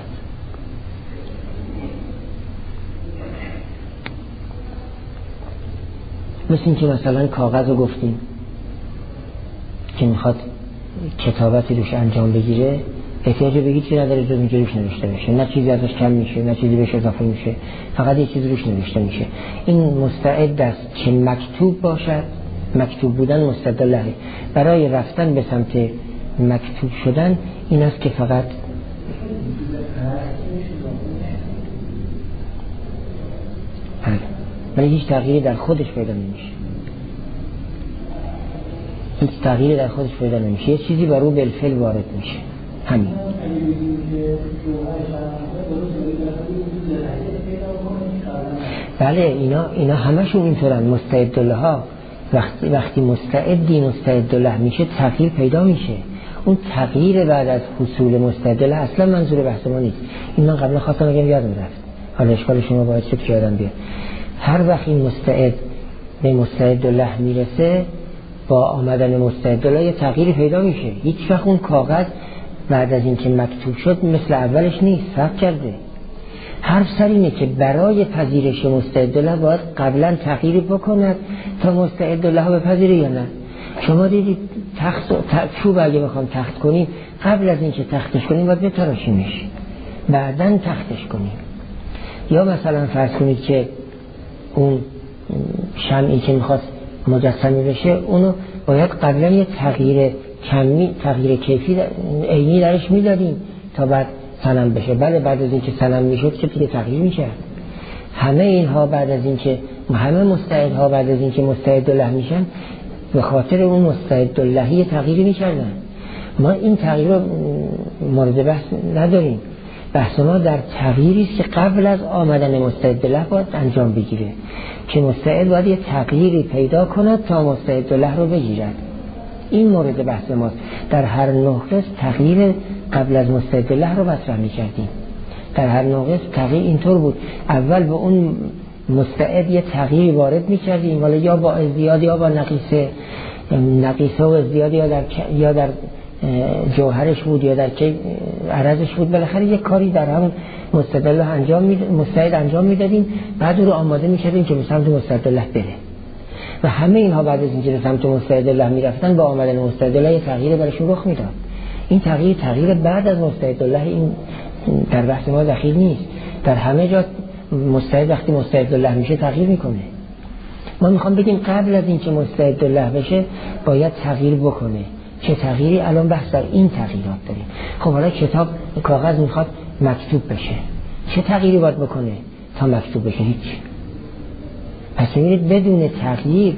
مثل این که مثلا کاغذ رو گفتیم که میخواد کتابتی روش انجام بگیره، احتیاج به هیچی نداره جز اینکه روش نوشته بشه، نه چیزی ازش کم میشه نه چیزی بهش اضافه میشه، فقط یه چیزی روش نوشته میشه. این مستعد است که مکتوب باشد. مکتوب بودن مستعد له. برای رفتن به سمت مکتوب شدن این است که فقط ولی هیچ تغییری در خودش پیدا نمیشه، هیچ تغییری در خودش پیدا نمیشه، یه چیزی بر او بالفعل وارد میشه. همین. بله اینا همشون اینطورن. مستعد له ها وقتی مستعد له میشه تغییر پیدا میشه. اون تغییر بعد از حصول مستعد له اصلا منظور بحث ما نیست. این من قبلا خواستم بگم یادم رفت، حالا اشکال شما باید شد که یادم بیاد. هر وقت این مستعد به مستعد له میرسه، با آمدن مستعد له یه تغییری پیدا میشه. هیچ وقت اون کاغذ بعد از اینکه مکتوب شد مثل اولش نیست، فرق کرده. حرف سر اینه که برای پذیرش مستعد له باید قبلا تغییری بکند تا مستعد له بپذیره یا نه. شما دیدید چوب اگه بخوام تخت کنیم، قبل از اینکه تختش کنیم باید بتراشیمش، بعدن تختش کنیم. یا مثلا فرض کنید که اون شمعی که میخواست مجسمه بشه، اونو باید قبلا یه تغییر کیفی عینی درش میدادیم تا بعد صنم بشه. بله بعد از اینکه صنم میشد که دیگه تغییر میشه. همه اینها بعد از اینکه همه مستعدها بعد از اینکه مستعد له میشن، به خاطر اون مستعد لهی تغییری میکردن. ما این تغییر رو مورد بحث نداریم. بحث ما در تغییری است که قبل از آمدن مستعد له باید انجام بگیره، که مستعد باید یه تغییری پیدا کند تا مستعد له رو بگیرد. این مورد بحث ماست. در هر نقطه تغییر قبل از مستعد له رو مطرح می‌کردیم. در هر نقطه تغییر اینطور بود، اول به اون مستعد یه تغییری وارد می‌کردیم، ولی یا با ازدیاد یا با نقیصه و ازدیاد یا در جوهرش بود یا در عرضش بود. بالاخره یک کاری در همون مستعد انجام میدادیم، بعد رو آماده می‌کردیم که به سمت مستعد له بره. و همه اینها بعد از اینکه به سمت مستعد له میرفتن، با آمدن مستعد له یه تغییر براشون رخ میداد. این تغییر بعد از مستعد له، این در بحث ما دخیل نیست. در همه جا مستعد وقتی مستعد له میشه تغییر میکنه. ما میخوام بگیم قبل از اینکه مستعد له بشه باید تغییر بکنه. چه تغییری؟ الان بحث در این تغییرات داریم. خب حالا کاغذ میخواد مکتوب بشه، چه تغییری باید بکنه تا مکتوب بشه؟ هیچ. پس میبینید بدون تغییر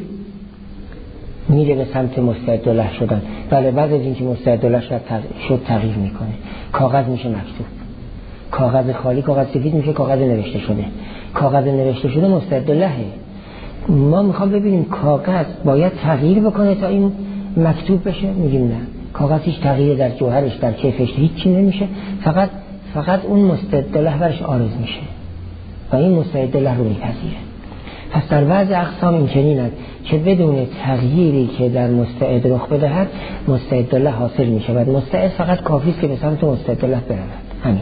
میره به سمت مستعد له شدن. بله بعد از اینکه مستعد له شد تغییر میکنه، کاغذ میشه مکتوب. کاغذ خالی کاغذ سفید میشه کاغذ نوشته شده. کاغذ نوشته شده مستعد لهه. ما میخوام ببینیم کاغذ باید تغییر بکنه تا این مکتوب بشه؟ میگیم نه، کاغذ هیچ تغییر در جوهرش در کیفش هیچی نمیشه، فقط اون مستعد له برش عارض میشه و این مستعد له رو میپذیره. پس در بعض اقسام این چنین است که بدون تغییری که در مستعد رخ بدهد مستعد له حاصل میشه و مستعد فقط کافی است که به سمت مستعد له برود. همین.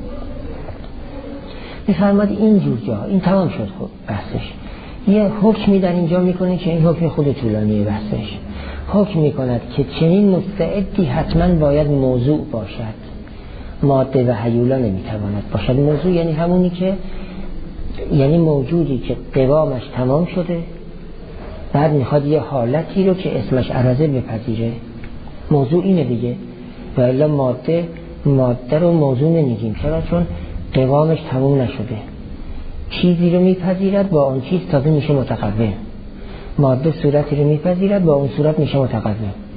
میفرماد اینجور جا این تمام شد بحثش. یه حکمی در اینجا میکنه که این حکم خود طولانیه بحثش. حکم میکند که چنین مستعدی حتما باید موضوع باشد، ماده و هیولا نمیتواند باشد. موضوع یعنی همونی که یعنی موجودی که قوامش تمام شده، بعد میخواد یه حالتی رو که اسمش عرضه بپذیره. موضوع اینه دیگه. و الا ماده رو موضوع نمیگیم. چرا؟ چون قوامش تمام نشده. چیزی رو میپذیرد با اون چیز تازه میشه متقوم. ماده صورتی رو میپذیرد با اون صورت میشه متقوم.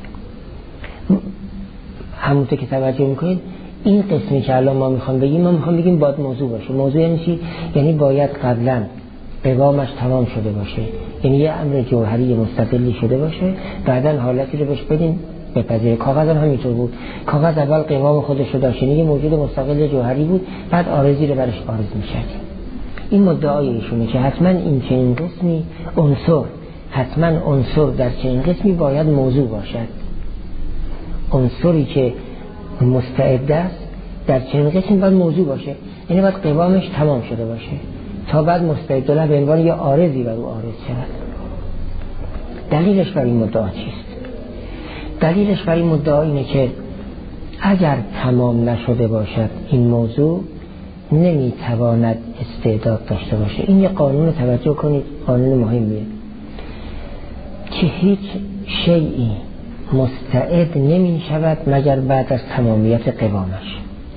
همونطور که توجه میکنید این قسمی که الان ما میخوام بگیم باید موضوع باشه. موضوع یعنی چی؟ یعنی باید قبلا قوامش تمام شده باشه، یعنی یه امر جوهری مستقلی شده باشه، بعدن حالتی رو بهش بدیم بپذیره. کاغذ هم همینطور بود. کاغذ اول قوام خودش رو داشت، یه موجود مستقل جوهری بود، بعد عارضی رو برش عارض می‌کردیم. این مدعای ایشونه که حتما این چنین قسمی حتما عنصر در چنین قسمی باید موضوع باشد. عنصری که مستعد است در چنین قسمی باید موضوع باشه، یعنی باید قوامش تمام شده باشه تا بعد مستعد له به عنوان یه عارضی بر او عارض شود. دلیلش بر این مدعا چیست؟ دلیلش بر این مدعا اینه که اگر تمام نشده باشد این موضوع نمیتواند استعداد داشته باشه. این یه قانون، توجه کنید، قانون مهمیه که هیچ شیئی مستعد نمی شود مگر بعد از تمامیت قوامش.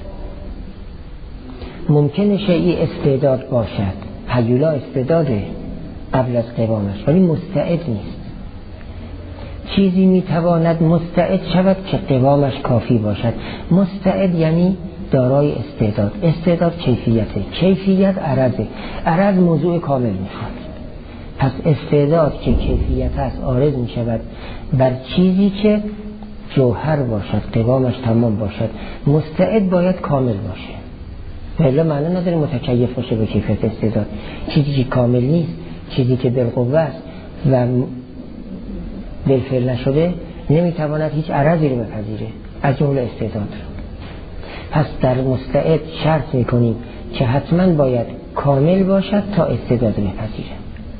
ممکنه شیئی استعداد باشد، هیولا استعداده قبل از قوامش، ولی مستعد نیست. چیزی میتواند مستعد شود که قوامش کافی باشد. مستعد یعنی دارای استعداد. استعداد کیفیته، کیفیت عرضه، عرض موضوع کامل میخواد. پس استعداد که کیفیت است عارض میشود بر چیزی که جوهر باشد، قوامش تمام باشد. مستعد باید کامل باشه، ولی معنی نداره متکیف باشه به کیفیت استعداد. چیزی که کامل نیست، چیزی که بالقوه است و بالفعل نشده، نمیتواند هیچ عرضی رو بپذیره از جمله استعداد. پس در مستعد شرط میکنیم که حتما باید کامل باشد تا استعداد بپذیره.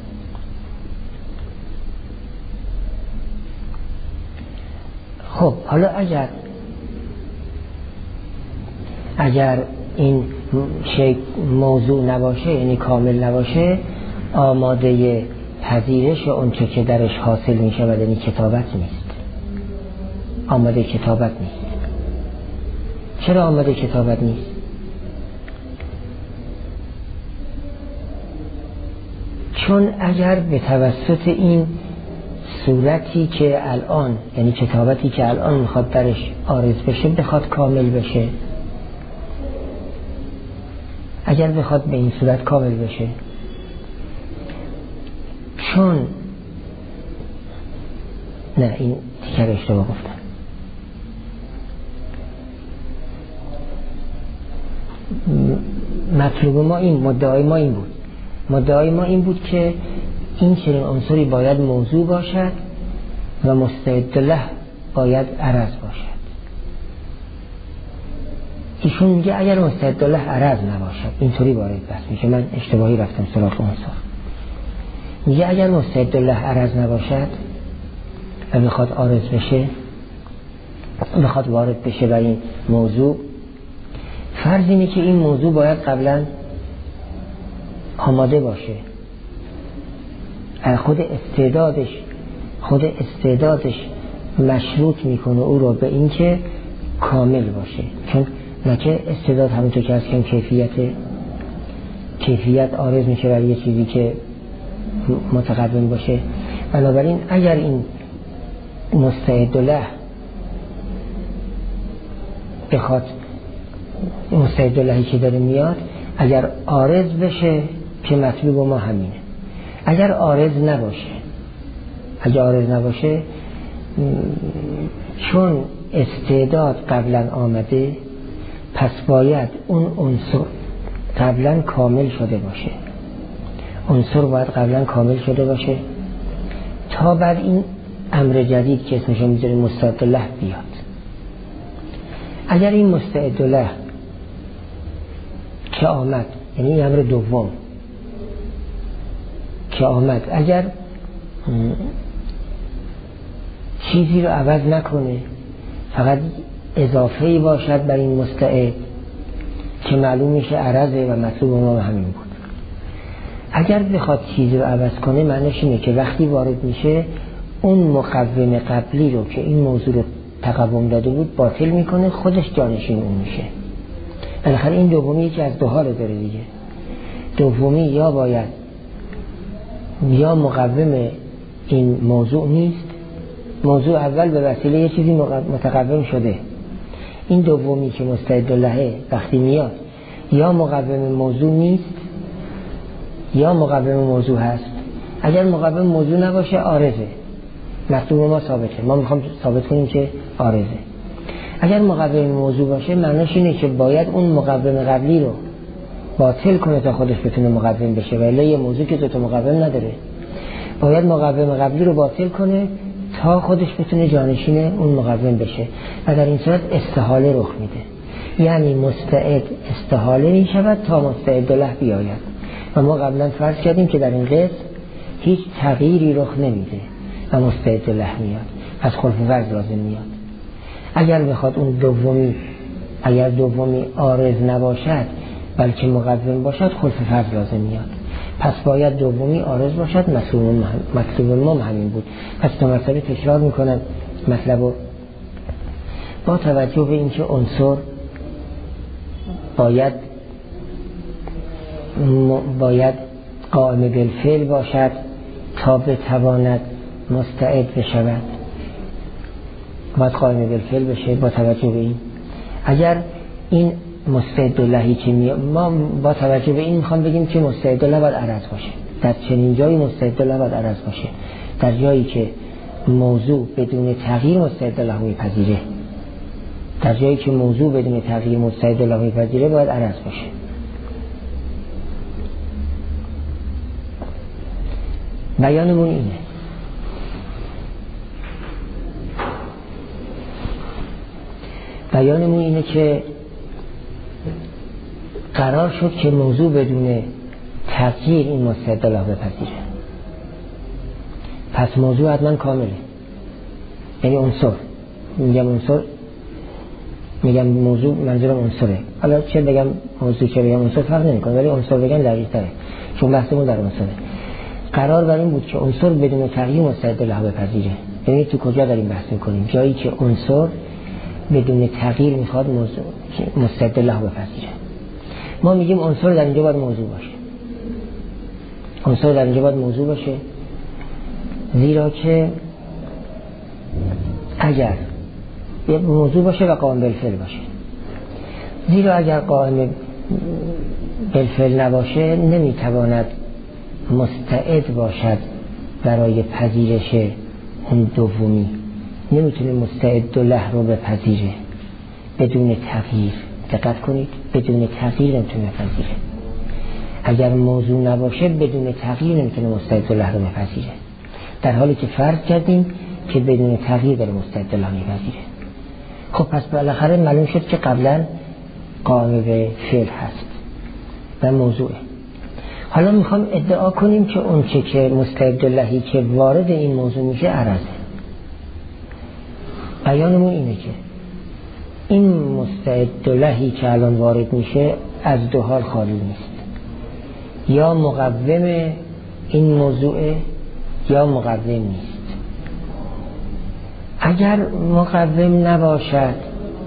خب حالا اگر این شیء موضوع نباشه، یعنی کامل نباشه، آماده پذیرش اون که درش حاصل میشه و یعنی کتابت نیست. آماده کتابت نیست. چرا آماده کتابت نیست؟ چون اگر به توسط این صورتی که الان، یعنی کتابتی که الان میخواد درش عارض بشه، بخواد کامل بشه، اگر بخواد به این صورت کامل بشه، چون نه این تیکر اشتباه گفتم. مطلوب ما این، مدعای ما این بود که این چنین عنصری باید موضوع باشد و مستعد له باید عرض باشد. ایشون میگه اگر مستعد له عرض نباشد، اینطوری وارد بحث میشه. من اشتباهی رفتم سراغ عنصر. میگه اگر مستعد له عرض نباشد و میخواد عارض بشه، میخواد وارد بشه بر این موضوع، فرض اینه که این موضوع باید قبلا آماده باشه. خود استعدادش مشروط میکنه او رو به این که کامل باشه. چون نکه استعداد همونطور که هست که کیفیت عارض میشه برای یه چیزی که متقدم باشه. بنابراین اگر این مستعد له بخواد، مستعد لهی که داره میاد، اگر عارض بشه که مطلوب ما همینه. اگر عارض نباشه چون استعداد قبلا آمده، پس باید اون عنصر قبلا کامل شده باشه. عنصر باید قبلا کامل شده باشه تا بعد این امر جدید که اسمشو میذاریم مستعد له بیاد. اگر این مستعد له که آمد، یعنی امر دوم که آمد، اگر چیزی رو عوض نکنه، فقط اضافه‌ای باشد بر این مستعد که معلوم میشه عرضه و مطلوب ما همین بود. اگر بخواد چیزی رو عوض کنه، معنیش اینه که وقتی وارد میشه اون مقوم قبلی رو که این موضوع رو تقوم داده بود باطل میکنه، خودش جانشین اون میشه. بالاخره این دومی یکی از دو حال داره دیگه. دومی یا باید یا مقوم این موضوع نیست، موضوع اول به وسیله یه چیزی متقوم شده. این دومی که مستعد لهه وقتی میاد یا مقوم موضوع نیست یا مقوم موضوع هست. اگر مقوم موضوع نباشه عارضه، مطلوب ما ثابته، ما میخوام ثابت کنیم که عارضه. اگر مقوم موضوع باشه معناش اینه که باید اون مقوم قبلی رو باطل کنه تا خودش بتونه مقوم بشه، ولی یه موضوع که دوتا مقوم نداره باید مقوم قبلی رو باطل کنه تا خودش بتونه جانشین اون مقوم بشه و در این صورت استحاله رخ میده. یعنی مستعد استحاله می شود تا مستعد له بیاید و ما قبلا فرض کردیم که در این قسم هیچ تغییری رخ نمیده و مستعد له میاد، پس خلف فرض لازم میاد. اگر بخواد اون دومی عارض نباشد بلکه مقوم باشد خلف فرض لازم میاد، پس باید دومی عارض باشد. مطلوب ما همین بود. پس دو مرتبه تکرار میکنم مطلبو. با توجه به اینکه عنصر باید قائم بالفعل باشد تا بتواند مستعد بشود، باید قائم بالفعل بشه. با توجه به این اگر این مستعد لهی که ما با توجه به این میخوام بگیم که مستعد له باید عرض باشه. در چنین جایی مستعد له باید عرض باشه، در جایی که موضوع بدون تغییر مستعد له میپذیره. در جایی که موضوع بدون تغییر مستعد له میپذیره باید عرض باشه. بیانمون اینه. بیانمون اینه که قرار شد که موضوع بدون تغییر این مستعد له بپذیره، پس موضوع حتما کامله. یعنی عنصر، میگم عنصر، میگم موضوع، منظورم عنصره. حالا چه بگم موضوع چه بگم عنصر فرق نمیکنه، ولی عنصر بگم دقیق تره چون بحثمون در عنصره. قرار بر این بود که عنصر بدون تغییر مستعد له بپذیره. یعنی تو کجا داریم بحث میکنیم؟ جایی که عنصر بدون تغییر میخواد موضوع مستعد له بپذیره. ما میگیم عنصر در اینجا باید موضوع باشه. عنصر در اینجا باید موضوع باشه، زیرا که اگر یه موضوع باشه و قائم بالفعل باشه، زیرا اگر قائم بالفعل نباشه نمیتواند مستعد باشد برای پذیرش اون دومی. نمیتونه مستعد له رو بپذیره بدون تغییر. دقت کنید، بدون تغییر نمیتونه بپذیره. اگر موضوع نباشه بدون تغییر نمیتونه مستعد له رو بپذیره، در حالی که فرض کردیم که بدون تغییر داره مستعد له میپذیره. خب پس بالاخره معلوم شد که قبلا قائم به فعل هست و موضوعه. حالا میخوام ادعا کنیم که اون چه که مستعد لهی که وارد این موضوع میشه عرضه. بیانمون اینه که این مستعد لهی که الان وارد میشه از دو حال خالی نیست. یا مقوم این موضوع یا مقوم نیست. اگر مقوم نباشد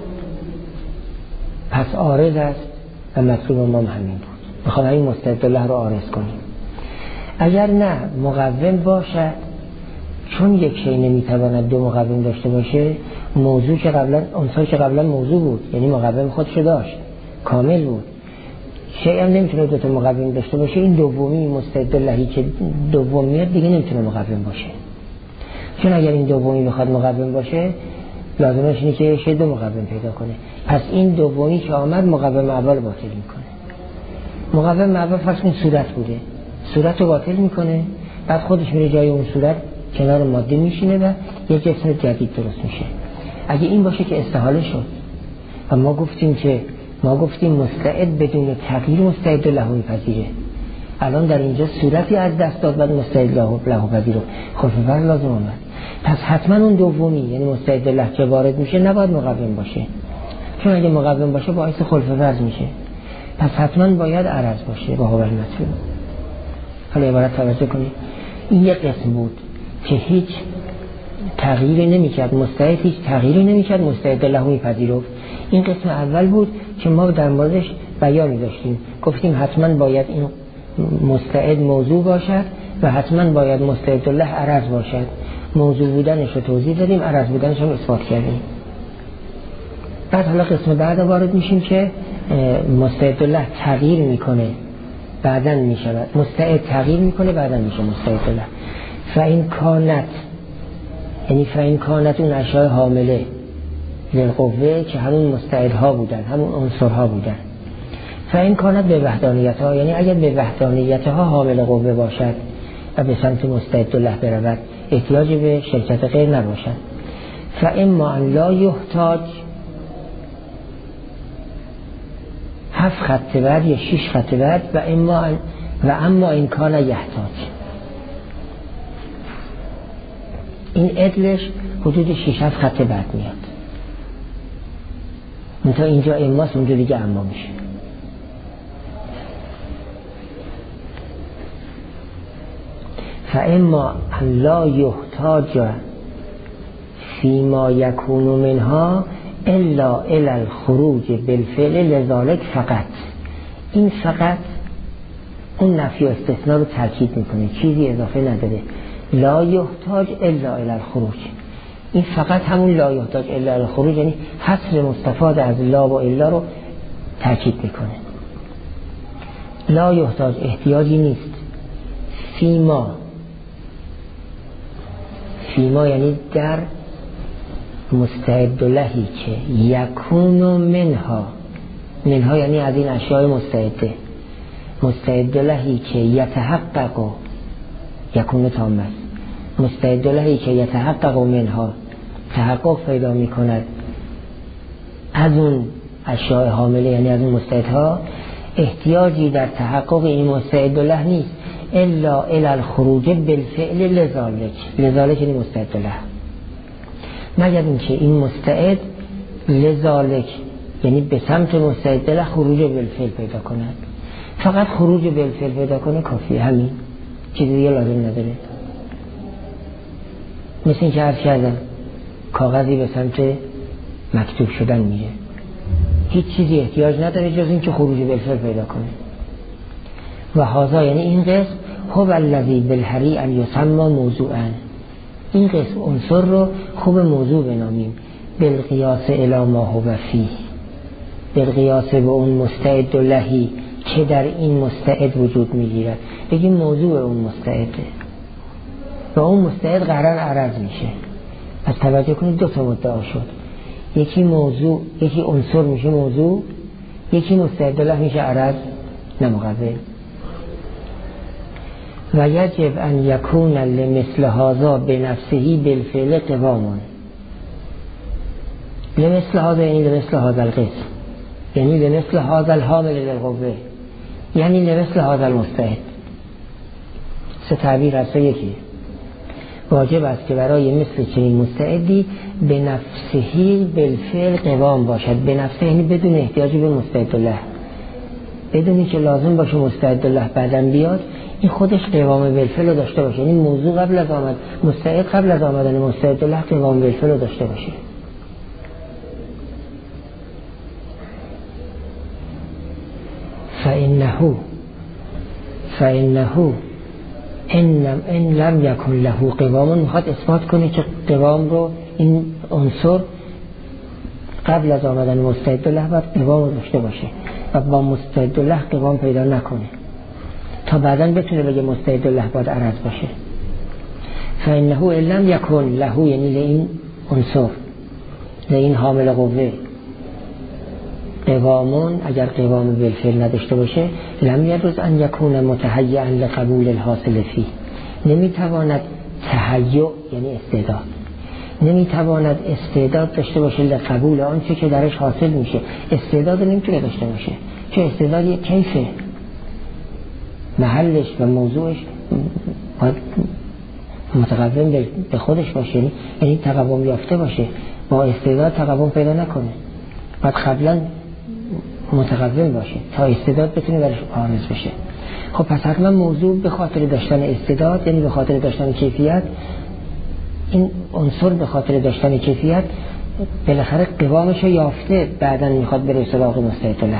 پس عارض است و مطلوب ما همین بود. میخوام این مستعد له رو عارض کنیم. اگر نه مقوم باشد، چون یک شی نمیتواند دو مقوم داشته باشه، موضوع که قبلا عنصر که قبلا موضوع بود یعنی مقوم خودشو داشت، کامل بود، شیء هم نمیتونه دو تا مقوم داشته باشه. این دومی مستعد لهی که دوم میاد دیگه نمیتونه مقوم باشه، چون اگر این دومی بخواد مقوم باشه لازمش اینه که شیء دو مقوم پیدا کنه. پس این دومی که آمد مقوم اول باطل میکنه. مقوم اول فرض کن صورت بوده، صورت رو باطل میکنه، بعد خودش میره جای اون صورت کنار ماده میشینه و یه جسم جدید درست میشه. اگه این باشه که استحاله شد و ما گفتیم مستعد بدون تغییر مستعد له میپذیره. الان در اینجا صورتی از دست داد بعد مستعد له پذیره، خلف فرض لازم اومد. پس حتما اون دومی یعنی مستعد له که وارد میشه نباید مقوم باشه، چون اگه مقوم باشه باعث خلف فرض میشه. پس حتما باید عرض باشه با هو المطلوب. حالا عبارت توجه کنید، این یک قسم بود که هیچ تغییری نمیکرد، مستعد هیچ تغییری نمیکرد، مستعد له میپذیرفت. این قسم اول بود که ما در موردش بیانی داشتیم، گفتیم حتما باید این مستعد موضوع باشد و حتما باید مستعد له عرض باشد. موضوع بودنش رو توضیح دادیم، عرض بودنش هم اثبات کردیم. بعد حالا قسم بعد وارد میشیم که مستعد له تغییر میکنه بعداً میشود، مستعد تغییر میکنه بعداً میشه مستعد له. فإن کانت یعنی فإن کانت اون اشیاء حامله للقوه که همون مستعدها بودن، همون عنصرها بودن. فإن کانت به وحدانیتها، یعنی اگر به وحدانیتها حامل قوه باشد و به سمت مستعد له برود، احتیاج به شرکت غیر نباشد. فاما ان لا یحتاج، 7 خط بعد یا 6 خط بعد، و اما این کان یحتاج، این ادلش حدود 6-7 خط بعد میاد. تا اینجا اماست، اونجا دیگه اما میشه. فاما ان لا یحتاج فیما یکون منها الا الی الخروج بالفعل لذالک فقط. این فقط اون نفی و استثناء رو تاکید میکنه، چیزی اضافه نداره. لا یحتاج الا الی الخروج، این فقط همون لا یحتاج الا الی الخروج، یعنی حصر مستفاد از لا و الا رو تاکید میکنه. لا یحتاج احتیاجی نیست. فیما یعنی در مستعد لهی که یکون منها یعنی از این اشیاء مستعده، مستعد لهی که یتحقق و یکون تام است، مستعد لهی که یتحقق منها تحقق پیدا می کند از اون اشیاء حامله، یعنی از اون مستعدها، احتیاجی در تحقق این مستعد له نیست الا الی الخروج بالفعل لذالک یعنی مستعد له، مگر اینکه این مستعد لذالک یعنی به سمت مستعد له خروج بالفعل پیدا کند. فقط خروج بالفعل پیدا کنه کافیه، همین، چیزی دیگه لازم نداره. مثل این که عرض کردم کاغذی به سمت مکتوب شدن میره، هیچ چیزی احتیاج نداره جز این که خروج بالفعل پیدا کنه. و هذا یعنی این قسم هو الذی بالحری ان یسمى موضوعا، این قسم عنصر رو خوب موضوع بنامیم. بالقیاس الی ما هو فیه، بالقیاس به اون مستعد لهی که در این مستعد وجود میگیرد، بگیم موضوع اون مستعده و اون مستعد قرار عرض میشه. پس توجه کنید 2 تا مدعا شد، یکی موضوع، یکی عنصر میشه موضوع، یکی مستعد له میشه عرض نمقبل. و یجب ان یکون لمثل هذا بنفسه بالفعل قوام. لمثل هذا یعنی لمثل هذا القسم، یعنی لمثل هذا الحامل للقوه، یعنی لمثل هذا المستعد. 3 تعبیر هست. یکی واجب است که برای مثل چنین مستعدی به نفسه بالفعل قوام باشد. به نفسه یعنی بدون احتیاجی به مستعد له، بدونی که لازم باشه مستعد له بعدم بیاد، این خودش قوام بالفعل رو داشته باشه، یعنی موضوع قبل از آمد مستعد، قبل از آمدن مستعد له قوام بالفعل رو داشته باشه. فإنه ان لم یکن له قوام، میخواد اثبات کنه که قوام رو، این عنصر قبل از آمدن مستعد له باید قوام رو داشته باشه و با مستعد له قوام پیدا نکنه تا بعداً بتونه بگه مستعد له باید عرض باشه. فإنه ان لم یکن له یعنی لین عنصر، لین حامل قوه، قوامون اگر قوام بالفعل نداشته باشه، لم یجوز ان یکون متهیئا لقبول الحاصل فیه، نمیتواند تهیع یعنی استعداد، نمیتواند استعداد داشته باشه لقبول آنچه که درش حاصل میشه. استعداد نمیتونه داشته باشه چون استعداد یک کیفه، محلش و موضوعش باید متقوم به خودش باشه، یعنی تقوم یافته باشه، با استعداد تقوم پیدا نکنه، باید قبلا متقوم باشه تا استعداد بتونه برش آرز بشه. خب پس حتما موضوع به خاطر داشتن استعداد، یعنی به خاطر داشتن کیفیت، این عنصر به خاطر داشتن کیفیت بالاخره قوامش رو یافته، بعداً میخواد بره سراغ مستعد له،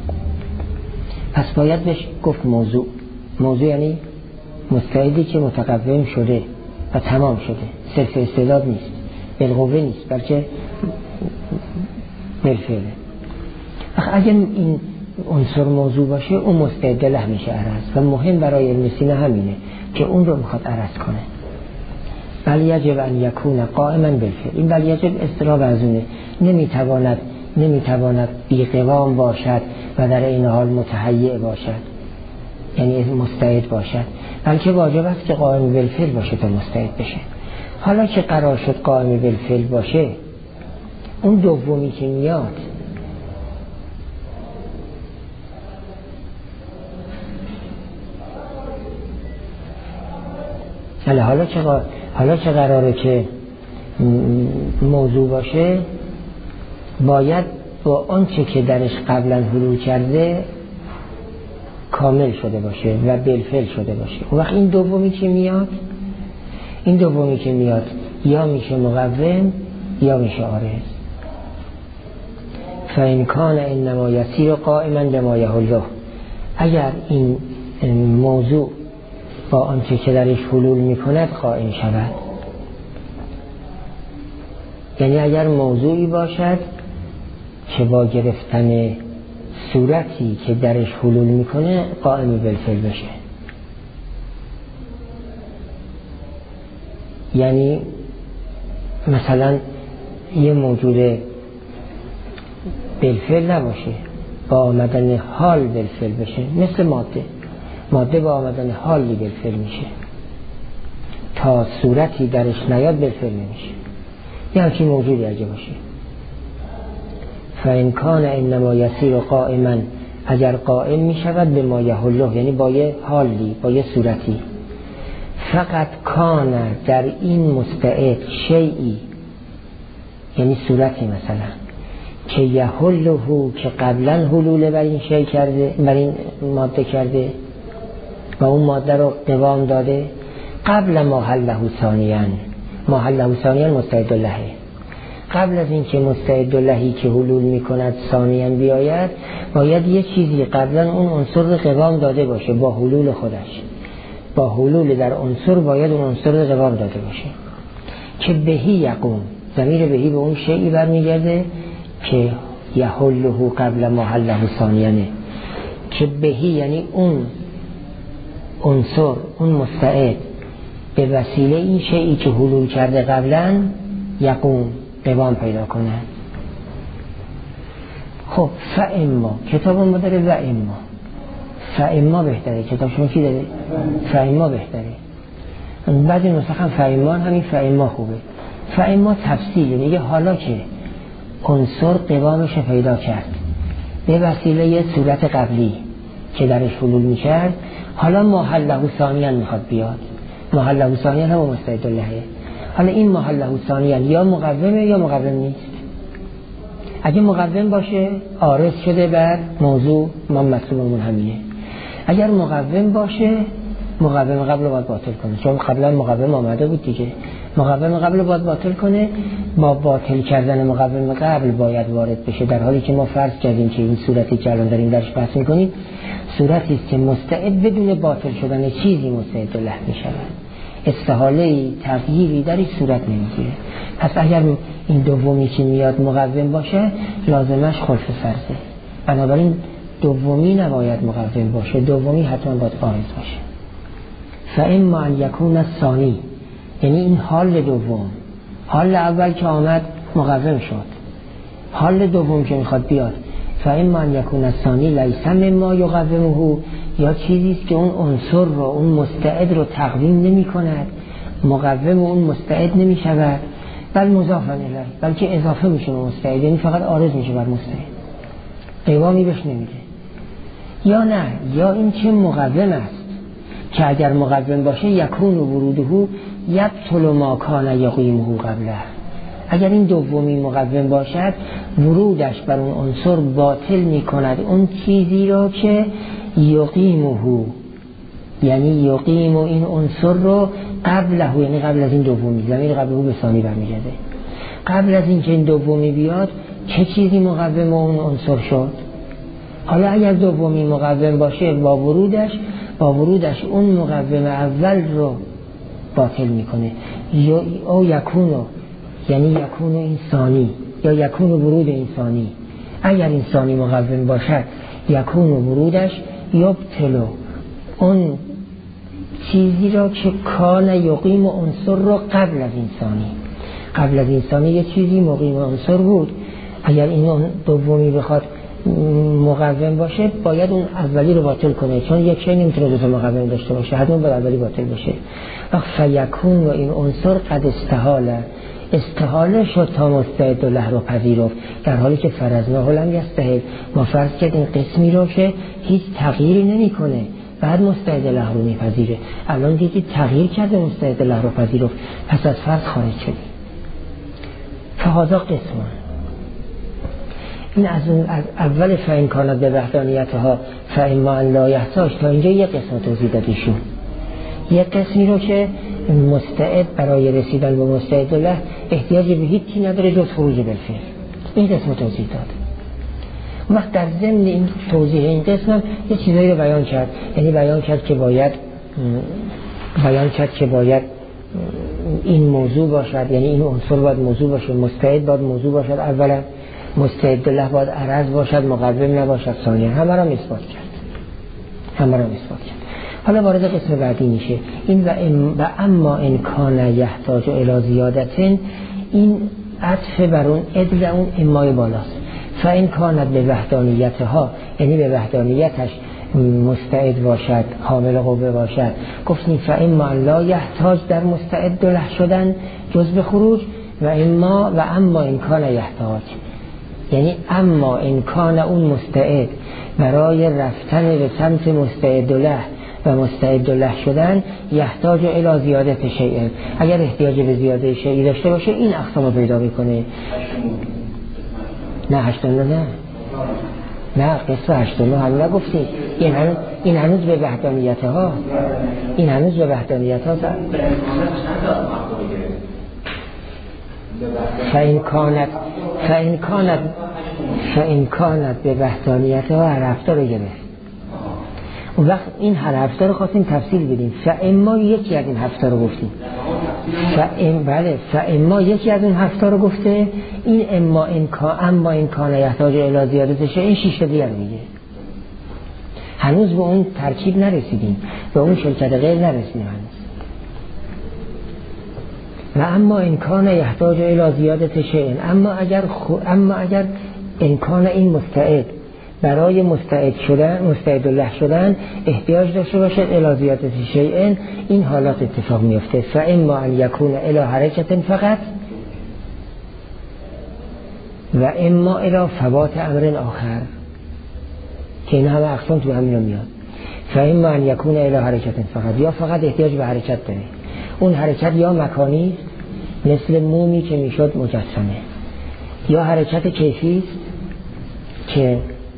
پس باید بهش گفت موضوع. موضوع یعنی مستعدی که متقوم شده و تمام شده، صرف استعداد نیست، بالقوه نیست، بلکه بالفعله. اگر این عنصر موضوع باشه، اون مستعد له میشه عرض، و مهم برای علم سینه همینه که اون رو میخواد عرض کنه. بل یجب ان یکون قائما بالفعل. این بل یجب اضطراب از اونه، نمیتواند بی‌قوام باشد و در این حال متهیئ باشد، یعنی مستعد باشد، بلکه واجب است که قائم بالفعل باشه تا مستعد بشه. حالا که قرار شد قائم بالفعل باشه، اون دومی که میاد حالا که قراره که موضوع باشه، باید با آنچه که درش قبلا حلول کرده کامل شده باشه و بالفعل شده باشه. اون وقت این دومی که میاد یا میشه مقوم یا میشه عارض. فإن کان انما یسیر قائما بما یحله، اگر این موضوع با آنچه که درش حلول میکند قائم شود، یعنی اگر موضوعی باشد که با گرفتن صورتی که درش حلول میکنه قائم بالفعل بشه، یعنی مثلا یه موجود بالفعل نباشه، با آمدن حال بالفعل بشه، مثل ماده با آمدن حالی بالفعل میشه، تا صورتی درش نیاد بالفعل نمیشه، یه همچین موجودی اگه باشه. فإن کان انما یسیر قائما، اگر قائم میشود به ما یحله، یعنی با یه حالی، با یه صورتی، فقط کان در این مستعد شیئی، یعنی صورتی مثلا که یحله، که قبلا حلول بر این شیء کرده، بر این ماده کرده و اون ماده رو قوام داده، قبل ما حله ثانیاً مستعد لهه، قبل از این که مستعد لهی که حلول میکند ثانیاً بیاید، باید یه چیزی قبلا اون عنصر رو قوام داده باشه با حلول خودش، با حلول در عنصر باید اون عنصر رو قوام داده باشه. که بهی یقوم، ضمیر بهی به اون شیئی برمیگرده که یحله قبل ما حله ثانیاً، که بهی یعنی اون عنصر، اون مستعد به وسیله این شیئی که حلول کرده قبلا یقوم، قوام پیدا کنه. خب فاما، کتاب ما داره و اما، فاما بهتره، کتاب شما کی داره؟ فاما بهتره. بعد نسخه فاما، همین فاما خوبه. فاما تفصیل، میگه حالا که عنصر قوامش پیدا کرد به وسیله یه صورت قبلی که درش حلول میکرد، حالا محله ثانیاً میخواد بیاد. محله ثانیاً هم مستعد لهه. حالا این محله ثانیاً یا مقومه یا مقوم نیست. اگه مقوم باشه عارض شده بر موضوع ما مطلوبمون همینه. اگر مقوم باشه مقوم قبل رو باید باطل کنه، چون قبلا مقوم آمده بود دیگه. مقوم قبل رو باید باطل کنه، با باطل کردن مقوم قبل باید وارد بشه، در حالی که ما فرض کردیم که این صورتی که الان داریم درش بحث میکنیم صورتی است که مستعد بدون باطل شدن چیزی مستعد له میشود، استحاله تغییری در این صورت نمیگیره. پس اگر این دومی که میاد مقوم باشه لازمش خلف فرضه، بنابراین دومی نباید مقوم باشه، دومی حتما باید عارض باشه. فاما ان یکون الثانی، یعنی این حال دوم، حال اول که آمد مقوم شد، حال دوم که میخواد بیاد، فاما ان یکون الثانی لیس مما یقومه، یا چیزی است که اون عنصر رو، اون مستعد رو تقویم نمی کند، مقوم اون مستعد نمی شود، بل مضاف الیه، بلکه اضافه میشه به مستعد، یعنی فقط عارض میشه بر مستعد، قوامی بهش نمیده. یا نه، یا این که مقوم است که اگر مقوم باشه یکون وروده یبطل ما کان یقیمه قبله، اگر این دومی مقوم باشد ورودش بر اون عنصر باطل می کند اون چیزی را که یقیمه، یعنی یقیم این عنصر رو قبله، یعنی قبل از این دومی، ضمیر قبله به ثانی برمیگرده، قبل از این که این دومی بیاد چه چیزی مقوم اون عنصر شد. حالا اگر دومی مقوم باشه با ورودش اون مقوم اول رو باطل میکنه، یا یکونو، یعنی یکونو این ثانی، یا یکونو ورود این ثانی، اگر این ثانی مقوم باشد یکونو ورودش یبطلو، اون چیزی را که کان یقیم عنصر را قبل از انسانی یه چیزی مقیم عنصر بود. اگر این دومی بخواد مقوم باشه باید اون اولی رو باطل کنه، چون یک شی نمیتونه دو تا مقوم داشته باشه، حتما باید اولی باطل بشه. وقت فیکون و این عنصر قد استحاله شد تا مستعد له رو پذیرفت، در حالی که فرضناه لم یستحل، ما فرض کرد این قسمی رو که هیچ تغییری نمیکنه بعد مستعد له رو میپذیره. الان دیدید تغییر کرده مستعد له رو پذیرفت، پس از فرض خارج شد. فهذا قسمان، این از اول فإن کانت به وحدانیتها فإما ان لا یحتاج تا اینجا یک قسم توضیح دادیشون. یک قسمی رو که مستعد برای رسیدن به مستعد له احتیاج به هیچی نداره جز خروج بالفعل، این قسم توضیح داد. وقت در ضمن این توضیح این قسم یه چیزایی رو بیان کرد، یعنی بیان کرد که باید این موضوع باشد، یعنی این عنصر باید موضوع باشه، مستعد باید موضوع باشد، اولا مستعد له باید عرض باشد، مقوم نباشد، ثانیا همه را اثبات کرد. حالا وارد قسم بعدی میشه، این و اما ان کان یحتاج الی زیادتن، این عطف بر اون ادل اون امای بالاست. فإن کانت به وحدانیتها، یعنی به وحدانیتش مستعد باشد، حامل قوه باشد، گفتیم فإما لا یحتاج در مستعد له شدن جز به خروج، و اما ان کان یحتاج، یعنی اما امکان اون مستعد برای رفتن به سمت مستعد له و مستعد له شدن یحتاج الی زیادت شیء، اگر احتیاج به زیاده شیء داشته باشه این اقسامو پیدا میکنه. نه 89 نه قصه 89 هم نگفتیم، این هنوز به وحدانیتها، فإن کانت به وحدانیتها هر هفته رو گرفت. اون وقت این هر هفته رو خواستیم تفصیل بدیم. فاما یکی از این هفته رو گفتیم، فاما یکی از اون هفته رو گفته، این اما این کان یحتاج الی زیادتشه، این 6 دیگر میگه. هنوز به اون ترکیب نرسیدیم، به اون شرکت غیر نرسیدیم هنوز. و اما امکان یحتاج الی زیادت شیء، اما اگر امکان این مستعد برای مستعد له شدن احتیاج داشته باشد الی زیادت شیء، این حالات اتفاق میفته. فاما ان یکون الی حرکت فقط و اما الی فوات امر آخر، که این همه اقسام تو همین میاد. فاما ان یکون الی حرکت فقط، یا فقط احتیاج به حرکت داره، اون حرکت یا مکانی مثل مومی که میشد مجسمه، یا حرکت کیفی که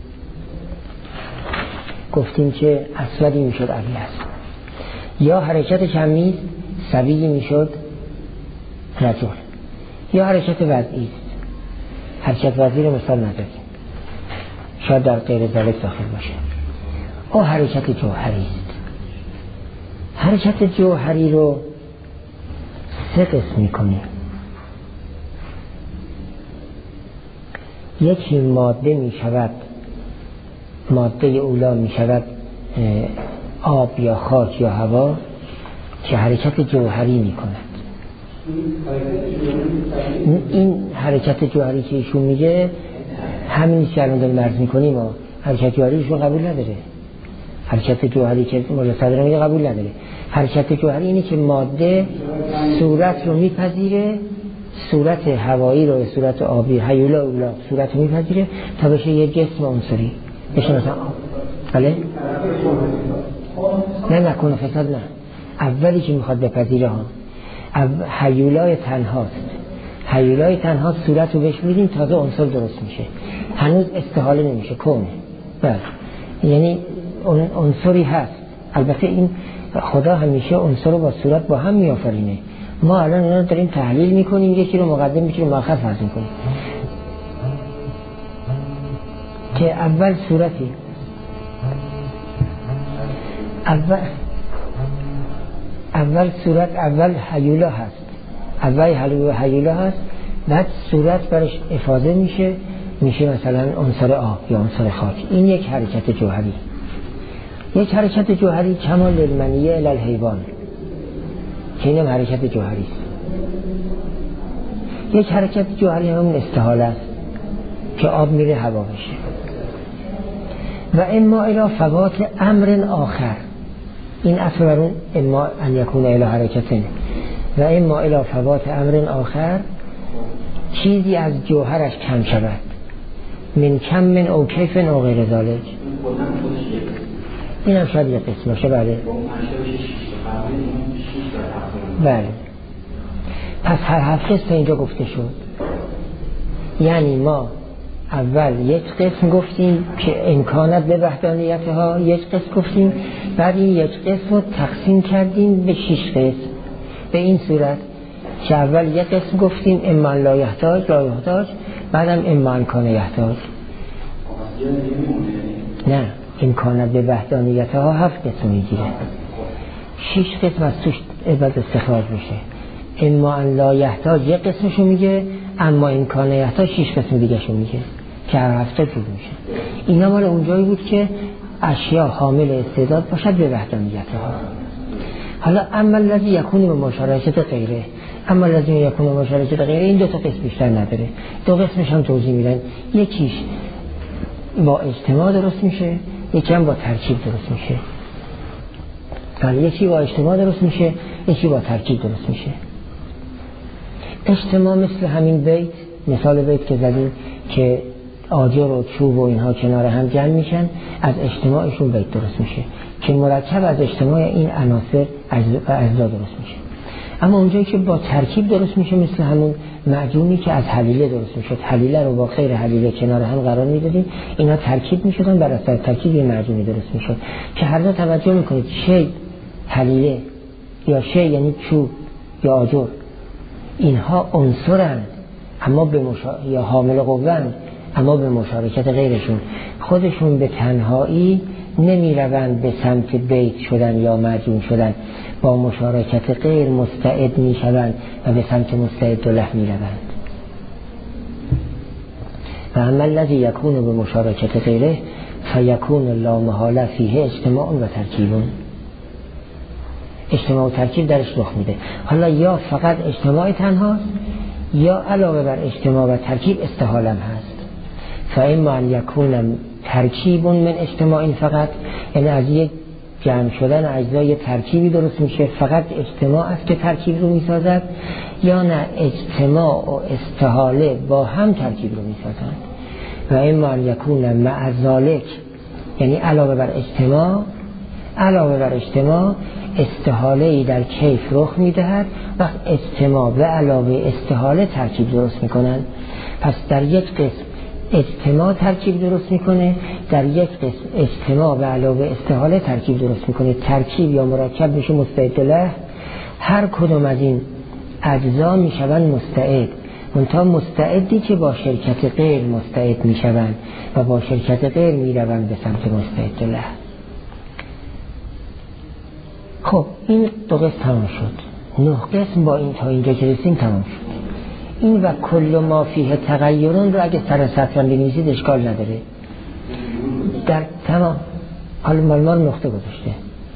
گفتیم که اسودی میشد ابیض، یا حرکت کمی سبیلی میشد رجل، یا حرکت وضعی. حرکت وضعی رو مثال نداریم، شاید در غیر ذلک داخل باشه. او حرکت جوهری است. حرکت جوهری رو 3 قسم میکنیم. یکی ماده میشود، ماده اولا میشود آب یا خاک یا هوا که حرکت جوهری میکند. این حرکت جوهری که ایشون میگه همین که الان داریم عرض میکنیم، حرکت جوهری ایشون قبول نداره. حرکت جوهری که مولا صدر میگه قبول نداره. حرکت جوهری اینه که ماده صورت رو میپذیره، صورت هوایی رو، صورت آبی، هیولا اولا صورت رو میپذیره تا بشه یه جسم عنصری، بشه مثلا بله؟ نه نکنه فساد، نه. اولی که میخواد بپذیره هیولای تنهاست، صورت رو بهش میدیم تازه عنصر درست میشه، هنوز استحاله نمیشه، کونه. بله، یعنی عنصری هست. البته این خدا همیشه عنصر رو با صورت با هم میآفرینه. ما الان اینا داریم تحلیل میکنیم، یکی رو مقدم یکی رو مؤخر فرض میکنیم که اول صورتی، اول صورت، اول هیولا هست، بعد صورت برش افاضه میشه مثلا عنصر آب یا عنصر خاک. این یک حرکت جوهری. یک حرکت جوهری کمال المنیه الی الحیوان که اینم حرکت جوهری است. یک حرکت جوهری همون استحاله است که آب میره هوا بشه. و اما الی فوات امر آخر، این اصل بر اون اما ان یکون الی حرکتین و اما الی فوات امر آخر، چیزی از جوهرش کم شود، من کم من او کیف او غیر ذالک. این هم شاید یک قسم باشه. بله بله. پس هر هفت قسم اینجا گفته شد. یعنی ما اول یک قسم گفتیم که امکانات به وحدانیتها، یک قسم گفتیم، بعد این یک قسم رو تقسیم کردیم به 6 قسم. به این صورت که اول یک قسم گفتیم اما لا یحتاج، بعدم اما کان یحتاج. نه، امکانات به وحدانیتها 7 قسم میگیره، 6 قسم از توش عبادت استخراج میشه. اما لا یحتاج یک قسمشو میگه، اما امکان یحتاج 6 قسم دیگه شو میگه که هر هفته جور میشه. اینا مال اونجایی بود که اشیا حامل استعداد باشد به وحدانیتها. حالا اما الذی یکون به مشارکت غیره، اما الذی یکون به مشارکت غیره، این 2 تا قسم بیشتر نداره. 2 قسمش هم توضیح میدن. یکیش با اجتماع درست میشه، یکی هم با ترکیب درست میشه. یکی با اجتماع درست میشه، یکی با ترکیب درست میشه. اجتماع مثل همین بیت، مثال بیت که زدیم که آجر و چوب و اینها کنار هم جمع میشن، از اجتماعشون بیت درست میشه که مرکب از اجتماع این عناصر اجزا درست میشه. اما اونجایی که با ترکیب درست میشه مثل همون معجونی که از حلیله درست میشه، حلیله رو با غیر حلیله کنار هم قرار میدادیم، اینا ترکیب میشدن، بر اساس ترکیب یه معجونی درست میشد که هر دو توجه میکنید شی حلیله یا شی یعنی چوب یا آجر، اینها عنصرند اما به یا حامل قوه‌اند، اما به مشارکت غیرشون خودشون به تنهایی نمی روند به سمت بیت شدن یا معجون شدن، با مشارکت غیر مستعد می شوند و به سمت مستعد له می روند. و اما الذی یکون به مشارکت غیره فیکون لا محاله فیه اجتماع و ترکیبون. اجتماع و ترکیب درش رخ میده. حالا یا فقط اجتماع تنهاست یا علاوه بر اجتماع و ترکیب استحالم هست. فاما ان یکون ترکیب من اجتماع فقط، یعنی از یک جمع شدن اجزای ترکیبی درست میشه، فقط اجتماع است که ترکیب رو میسازد، یا نه اجتماع و استحاله با هم ترکیب رو میسازند. و اما ان یکون مع ذالک، یعنی علاوه بر اجتماع استحاله‌ای در کیف رخ میدهد و اجتماع و علاوه استحاله ترکیب درست میکنن. پس در یک قسم اجتماع ترکیب درست میکنه، در یک قسم اجتماع و علاوه استحاله ترکیب درست میکنه. ترکیب یا مرکب میشه مستعد له، هر کدوم از این اجزا میشوند مستعد، منتها مستعدی که با شرکت غیر مستعد میشوند و با شرکت غیر میروند به سمت مستعد له. خب این 2 قسم تمام شد. 9 قسم با این تا اینجا که رسیم تمام شد. این و کل ما فیه تغیرون رو اگه سر سطر هم بنویسید اشکال نداره. در تمام حالا ما نقطه گذاشته.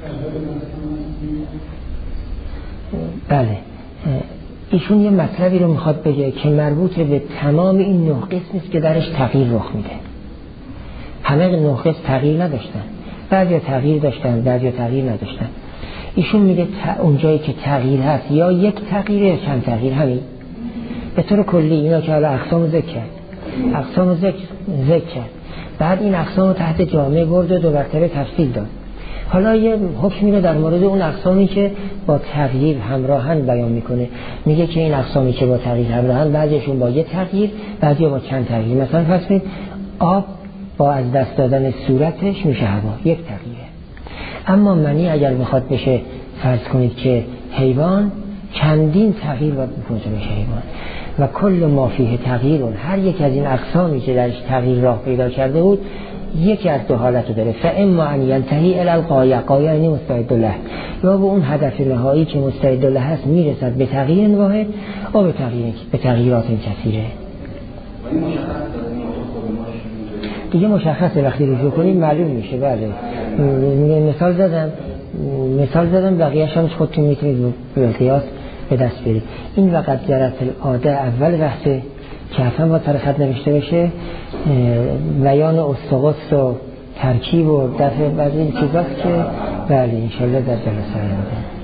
بله، ایشون یه مطلبی رو میخواد بگه که مربوط به تمام این 9 قسم است که درش تغییر رخ میده. همه 9 قسم تغییر نداشتن، بعضی تغییر داشتن، بعضی تغییر نداشتن. ایشون میگه اونجایی که تغییر هست یا یک تغییر یا چند تغییر، همین به طور کلی اینا که حالا اقسام ذکر کرد، بعد این اقسام رو تحت جامعه برد و 2 مرتبه تفصیل داد. حالا یه حکمی رو در مورد اون اقسامی که با تغییر همراهن بیان میکنه. میگه که این اقسامی که با تغییر همراهن بعضیشون با یه تغییر، بعضی با چند تغییر. مثلا فرض کنید آب با از دست دادن صورتش میشه هوا، یک تغییره. اما منی اگر میخواد بشه فرض کنید که حیوان، چندین تغییر باید بکنه بشه حیوان. و کل ما فیه تغییرون، هر یک از این اقسامی که درش تغییر راه پیدا کرده بود یکی از 2 حالت داره. فاما ان ینتهی الی الغایه، غایه یعنی مستعد له، یا به اون هدف نهایی که مستعد له هست میرسد به تغییر واحد و به تغییرات کثیره. دیگه مشخصه وقتی رجوع کنیم معلوم میشه. بله مثال زدم بقیه‌اش هم خودتون میتونید به قیاس به دست برید. این وقت جرت العاده اول بحثه که حتما با سر خط نوشته بشه، بیان استقص و ترکیب و دفع بعضی این چیزاست که بله انشالله در جلسه آینده